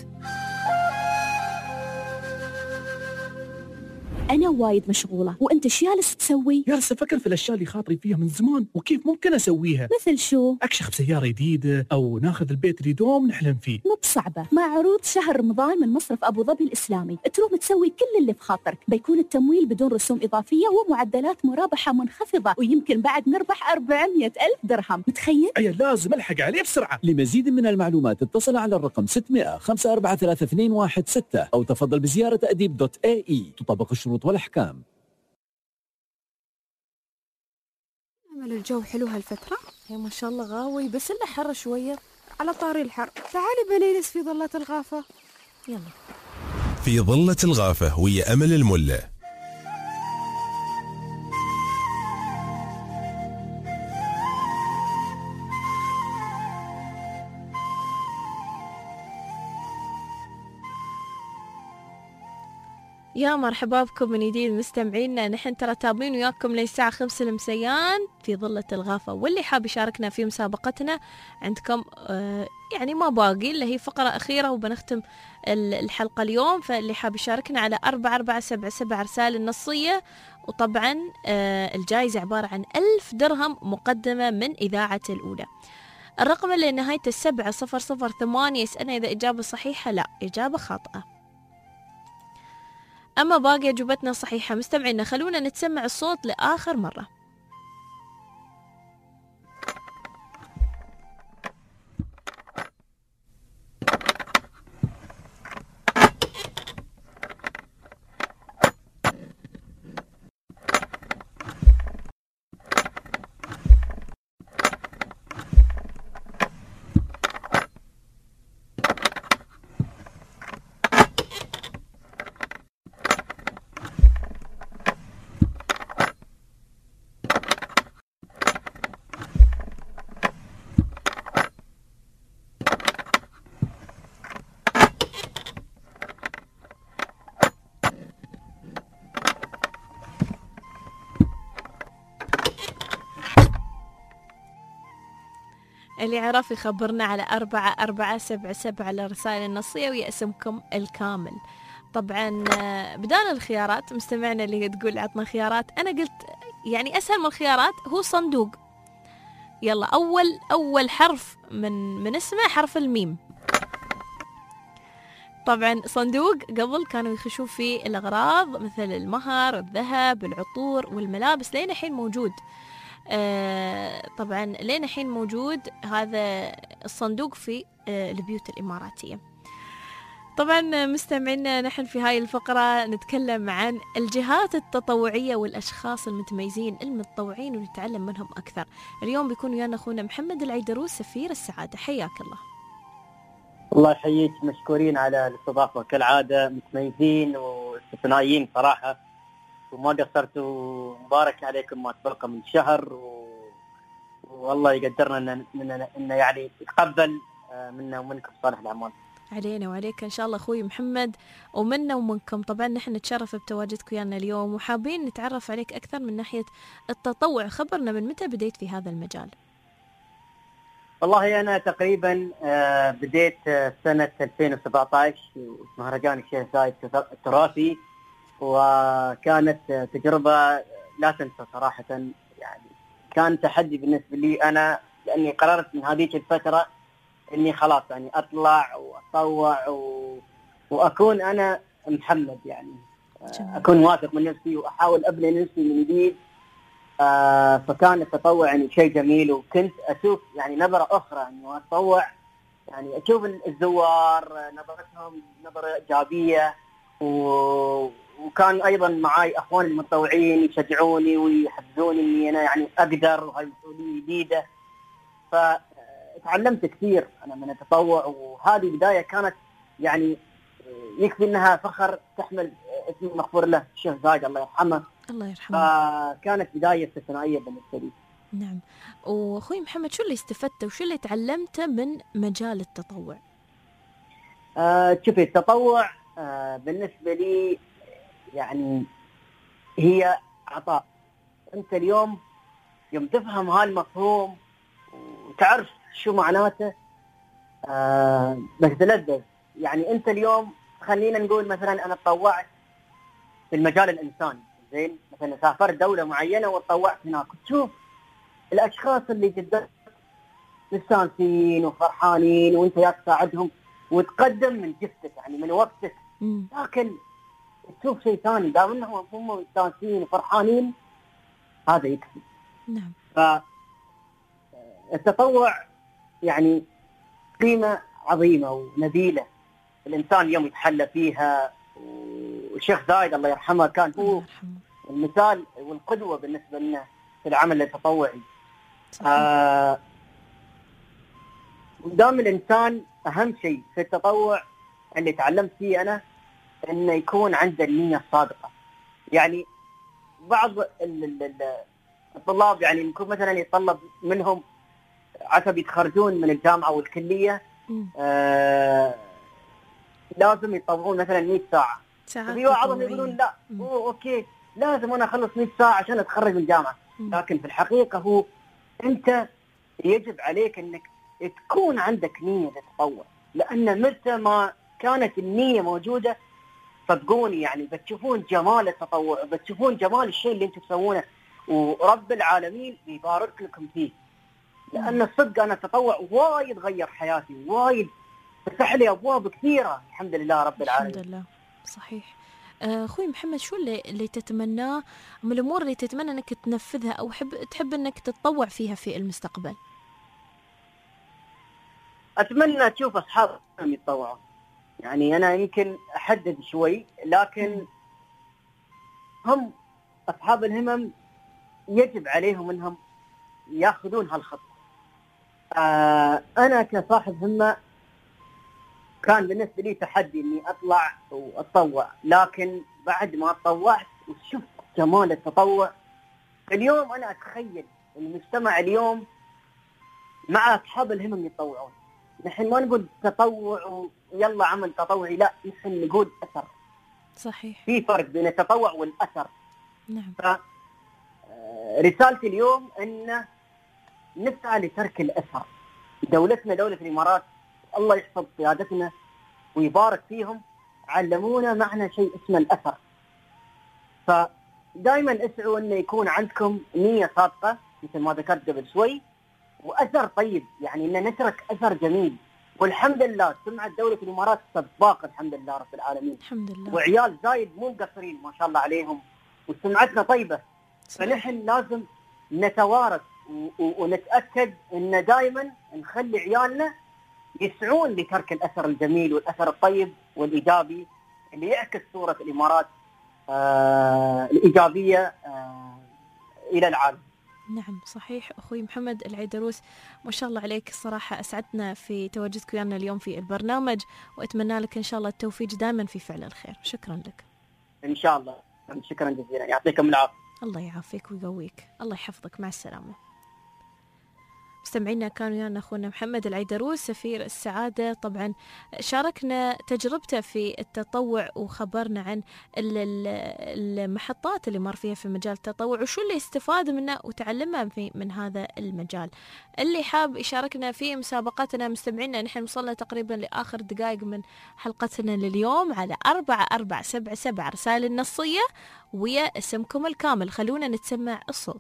أنا وايد مشغولة وأنت شو جالس تسوي؟ جالس أفكر في الأشياء اللي خاطري فيها من زمان وكيف ممكن أسويها. مثل شو؟ أكشخ بسيارة جديدة أو ناخذ البيت اللي دوم نحلم فيه. مو بصعبة، مع عروض شهر رمضان من مصرف أبو ظبي الإسلامي تروم تسوي كل اللي بخاطرك. بيكون التمويل بدون رسوم إضافية ومعدلات مرابحة منخفضة ويمكن بعد نربح أربعمية ألف درهم. متخيل؟ أي لازم ألحق عليه بسرعة. لمزيد من المعلومات اتصل على الرقم ستمائة خمسة أربعة ثلاثة اثنين واحد ستة أو تفضل بزيارة أديب دوت اي اي. تطبق الشروط والأحكام. عمل الجو حلو هالفترة؟ هي ما شاء الله غاوي بس إلا حر شوية. على طاري الحر تعالي بنجلس في ظلة الغافة. يلا في ظلة الغافة ويا أمل الملة. يا مرحبا بكم من جديد مستمعينا. نحن ترى تابعين وياكم للساعة خمسة المسيان في ظلة الغافة، واللي حاب يشاركنا في مسابقتنا عندكم آه يعني ما باقي اللي هي فقرة أخيرة وبنختم الحلقة اليوم. فاللي حاب يشاركنا على أربعة أربعة سبعة سبعة رسالة النصية، وطبعا آه الجائزة عبارة عن ألف درهم مقدمة من إذاعة الأولى. الرقم اللي نهايته السبعة صفر صفر ثمانية يسألنا إذا إجابة صحيحة لا إجابة خاطئة. أما باقي أجوبتنا صحيحة. مستمعينا خلونا نتسمع الصوت لآخر مرة. اللي عرف يخبرنا على أربعة أربعة سبعة سبعة على الرسائل النصية ويأسمكم الكامل. طبعا بدال الخيارات مستمعنا اللي تقول عطنا خيارات، أنا قلت يعني أسهل من الخيارات هو صندوق. يلا أول أول حرف من من اسمه حرف الميم. طبعا صندوق قبل كانوا يخشون فيه الأغراض مثل المهر، الذهب، العطور والملابس، لين الحين موجود. آه طبعا لين الحين موجود هذا الصندوق في آه البيوت الإماراتية. طبعا مستمعينا نحن في هاي الفقرة نتكلم عن الجهات التطوعية والأشخاص المتميزين المتطوعين ونتعلم منهم أكثر. اليوم بيكون ويانا أخونا محمد العيدروس سفير السعادة، حياك الله. الله يحييك، مشكورين على الاستضافة كالعادة، متميزين واستثنائيين صراحة وما قصرتوا، مبارك عليكم ما تبقى من شهر و... والله يقدرنا إن... إن... إن يعني يتقبل منا ومنكم صالح الأعمال. علينا وعليك إن شاء الله أخوي محمد، ومنا ومنكم. طبعا نحن نتشرف بتواجدك ويانا اليوم وحابين نتعرف عليك أكثر من ناحية التطوع. خبرنا من متى بديت في هذا المجال؟ والله أنا تقريبا بديت سنة ألفين وسبعة عشر مهرجان الشيخ زايد التراثي، وكانت تجربة لا تنسى صراحة. يعني كان تحدي بالنسبة لي أنا، لأني قررت من هذيك الفترة إني خلاص يعني أطلع وأطوع و... وأكون أنا محمد، يعني أكون واثق من نفسي وأحاول أبني نفسي من جديد. آه فكان التطوع يعني شيء جميل، وكنت أشوف يعني نظرة أخرى إنه أتطوع، يعني أشوف الزوار نظرتهم نظرة إيجابية، و... وكان أيضا معاي أخواني المتطوعين يشجعوني ويحفزوني إني أنا يعني أقدر، وهاي مسؤولية جديدة. فتعلمت كثير أنا من التطوع، وهذه بداية كانت يعني يكفي إنها فخر تحمل اسم مغفور له الشيخ زايد الله يرحمه. الله يرحمه. فكانت بداية استثنائية بالنسبة لي. نعم. وأخوي محمد شو اللي استفدته وشو اللي تعلمته من مجال التطوع؟ آه شوفي التطوع آه بالنسبة لي يعني هي عطاء. أنت اليوم يوم تفهم هالمفهوم وتعرف شو معناته آه بتتلذذ. يعني أنت اليوم خلينا نقول مثلا أنا تطوعت في المجال الإنساني، زين مثلا سافرت دولة معينة وتطوعت هناك، تشوف الأشخاص اللي جدا مستانسين وفرحانين وأنت يا تساعدهم وتقدم من جهدك يعني من وقتك، لكن تشوف شيء ثاني دام انهم هم مستانسين وفرحانين هذا يكفي. نعم. فالتطوع يعني قيمة عظيمة ونبيلة الإنسان اليوم يتحلى فيها، والشيخ زايد الله يرحمه كان هو المثال والقدوة بالنسبة لنا في العمل التطوعي. آه دام الإنسان أهم شيء في التطوع اللي تعلمت فيه أنا إنه يكون عنده النية الصادقة. يعني بعض الطلاب يعني يكون مثلا يطلب منهم عسب يتخرجون من الجامعة والكلية آه لازم يطوعون مثلا مئة ساعة. في بعضهم يقولون لا أوه أوكي لازم أنا أخلص مئة ساعة عشان أتخرج من الجامعة، لكن في الحقيقة هو أنت يجب عليك إنك تكون عندك نية للتطوع، لأن متى ما كانت النية موجودة صدقوني يعني بتشوفون جمال التطوع، بتشوفون جمال الشيء اللي انتم تسوونه، ورب العالمين يبارك لكم فيه. لأن الصدق أنا التطوع وايد غير حياتي، وايد فتح لي أبواب كثيرة الحمد لله رب العالمين. الحمد لله. صحيح. أخوي محمد شو اللي, اللي تتمناه من الأمور اللي تتمنى أنك تنفذها أو حب تحب أنك تتطوع فيها في المستقبل؟ أتمنى أشوف أصحابهم يتطوعون. يعني أنا يمكن أحدد شوي، لكن هم أصحاب الهمم يجب عليهم أنهم يأخذون هالخطوة. آه أنا كصاحب همة كان بالنسبة لي تحدي إني أطلع وأتطوع، لكن بعد ما تطوعت وشفت جمال التطوع اليوم أنا أتخيل المجتمع اليوم مع أصحاب الهمم يتطوعون. نحن ما نقول تطوع ويلا عمل تطوعي، لا نحن نقول أثر. صحيح. في فرق بين التطوع والأثر. نعم. رسالتي اليوم أن نسعى لترك الأثر، دولتنا دولة الإمارات الله يحفظ قيادتنا ويبارك فيهم، علمونا معنى شيء اسمه الأثر. فدائما اسعوا أن يكون عندكم نية صادقة مثل ما ذكرت قبل شوي، وأثر طيب، يعني أن نترك أثر جميل. والحمد لله سمعت دولة الإمارات سباقة الحمد لله رب العالمين، الحمد لله. وعيال زايد مو مقصرين ما شاء الله عليهم، وسمعتنا طيبة. فنحن لازم نتوارث ونتأكد أن دائما نخلي عيالنا يسعون لترك الأثر الجميل والأثر الطيب والإيجابي اللي يعكس صورة الإمارات آه الإيجابية آه إلى العالم. نعم صحيح أخوي محمد العيدروس، ما شاء الله عليك، الصراحة أسعدنا في تواجدك ويانا اليوم في البرنامج، وأتمنى لك إن شاء الله التوفيق دائما في فعل الخير. شكرا لك. إن شاء الله، شكرا جزيلا، يعطيكم العافية. الله يعافيك ويقويك، الله يحفظك، مع السلامة. مستمعينا كان ويانا أخونا محمد العيدروس سفير السعادة. طبعا شاركنا تجربته في التطوع وخبرنا عن المحطات اللي مر فيها في مجال التطوع وشو اللي استفاد منه وتعلمه من هذا المجال. اللي حاب يشاركنا في مسابقتنا مستمعينا، نحن وصلنا تقريبا لآخر دقائق من حلقتنا لليوم على أربعة أربعة سبعة سبعة رسائل النصية ويا اسمكم الكامل. خلونا نتسمع الصوت.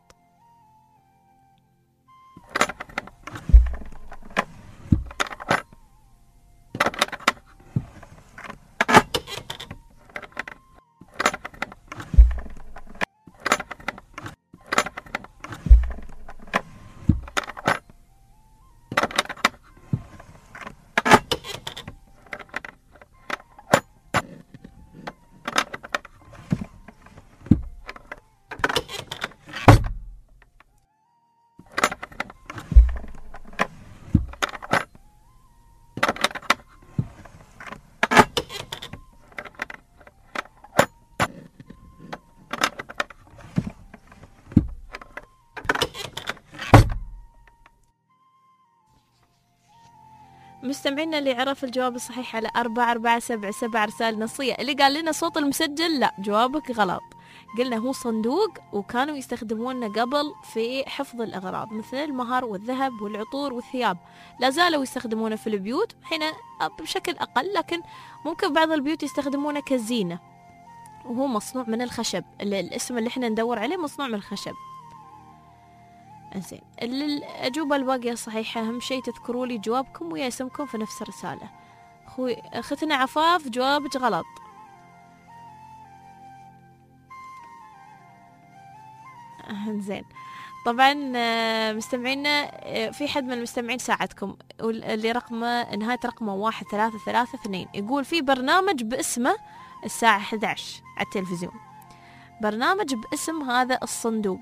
مستمعينا اللي عرف الجواب الصحيح على أربعة أربعة سبعة سبعة رسالة نصية. اللي قال لنا صوت المسجل، لا جوابك غلط. قلنا هو صندوق وكانوا يستخدمونه قبل في حفظ الأغراض مثل المهر والذهب والعطور والثياب، لا زالوا يستخدمونه في البيوت حين بشكل أقل، لكن ممكن بعض البيوت يستخدمونه كزينة، وهو مصنوع من الخشب. الاسم اللي احنا ندور عليه مصنوع من الخشب. انزين، الأجوبة الباقية صحيحة. أهم شيء تذكروا لي جوابكم ويا اسمكم في نفس الرسالة. أخوي أختنا عفاف جوابك غلط. انزين، طبعا مستمعينا في حد من المستمعين ساعدكم اللي رقمه نهاية رقمه واحد ثلاثة ثلاثة اثنين، يقول في برنامج باسمه الساعة أحد عشر على التلفزيون، برنامج باسم هذا الصندوق.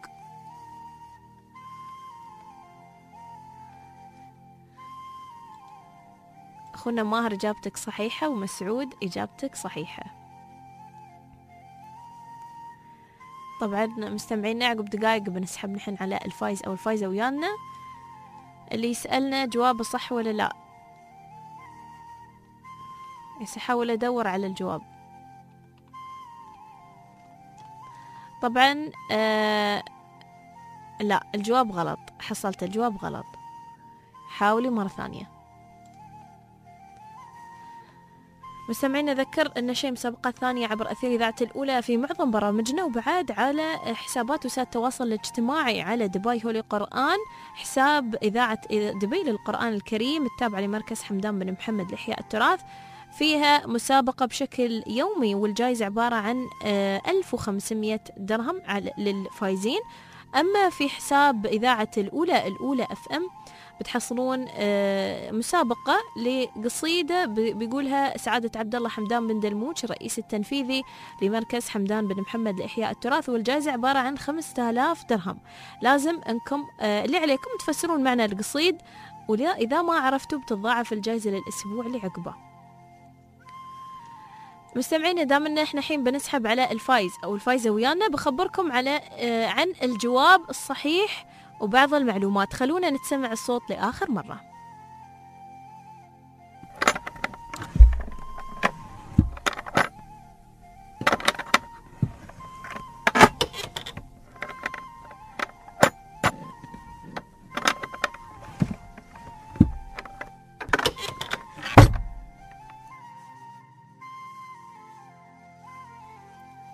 أخونا ماهر إجابتك صحيحة، ومسعود إجابتك صحيحة. طبعا مستمعينا عقب دقائق بنسحب نحن على الفايز أو الفايزة ويانا اللي يسألنا جوابه صح ولا لا. يحاول أدور على الجواب. طبعا آه لا الجواب غلط، حصلت الجواب غلط، حاولي مرة ثانية. مستمعين أذكر أن شيء مسابقات ثانية عبر أثير إذاعة الأولى في معظم برامجنا، وبعد على حسابات وسائل التواصل الاجتماعي على دبي هولي قرآن، حساب إذاعة دبي للقرآن الكريم التابعة لمركز حمدان بن محمد لإحياء التراث، فيها مسابقة بشكل يومي والجائزة عبارة عن ألف وخمسمائة درهم للفائزين. أما في حساب إذاعة الأولى الأولى أف أم بتحصلون مسابقة لقصيدة بيقولها سعادة عبد الله حمدان بن دلموش الرئيس التنفيذي لمركز حمدان بن محمد لإحياء التراث، والجائزة عبارة عن خمسة آلاف درهم. لازم أنكم اللي عليكم تفسرون معنى القصيد، وإذا ما عرفتوا بتضاعف الجائزة للأسبوع اللي عقبه. مستمعين دامنا احنا حين بنسحب على الفايز أو الفايزة ويانا، بخبركم على عن الجواب الصحيح وبعض المعلومات. خلونا نتسمع الصوت لآخر مرة.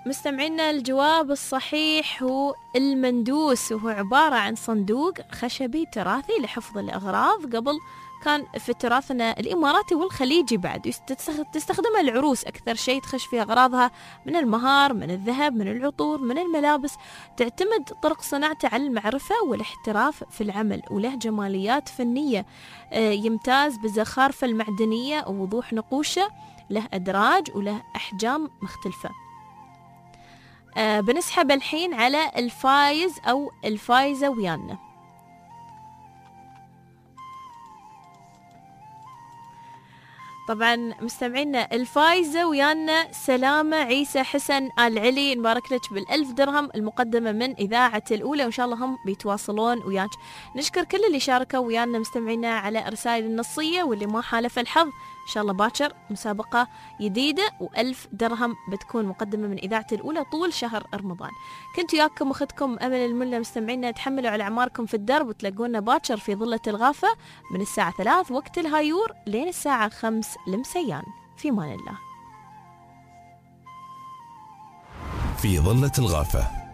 مستمعينا الجواب الصحيح هو المندوس، وهو عبارة عن صندوق خشبي تراثي لحفظ الأغراض. قبل كان في تراثنا الإماراتي والخليجي بعد تستخدمها العروس أكثر شيء، تخش فيها أغراضها من المهار، من الذهب، من العطور، من الملابس. تعتمد طرق صناعته على المعرفة والاحتراف في العمل، وله جماليات فنية، يمتاز بزخارفة المعدنية ووضوح نقوشه، له أدراج وله أحجام مختلفة. آه بنسحب الحين على الفايز أو الفايزة ويانا. طبعا مستمعينا الفايزة ويانا سلامة عيسى حسن آل علي، نبارك لك بالألف درهم المقدمة من إذاعة الأولى، وإن شاء الله هم بيتواصلون وياك. نشكر كل اللي شاركوا ويانا مستمعينا على رسائل النصية، واللي ما حالف الحظ إن شاء الله باكر مسابقة جديدة وألف درهم بتكون مقدمة من إذاعة الأولى طول شهر رمضان. كنت وياكم أختكم أمل الملا مستمعينا، تحملوا على أعماركم في الدرب وتلاقونا باكر في ظلة الغافة من الساعة ثلاث وقت الهايور لين الساعة خمس لمسيان. في مان الله. في ظلة الغافة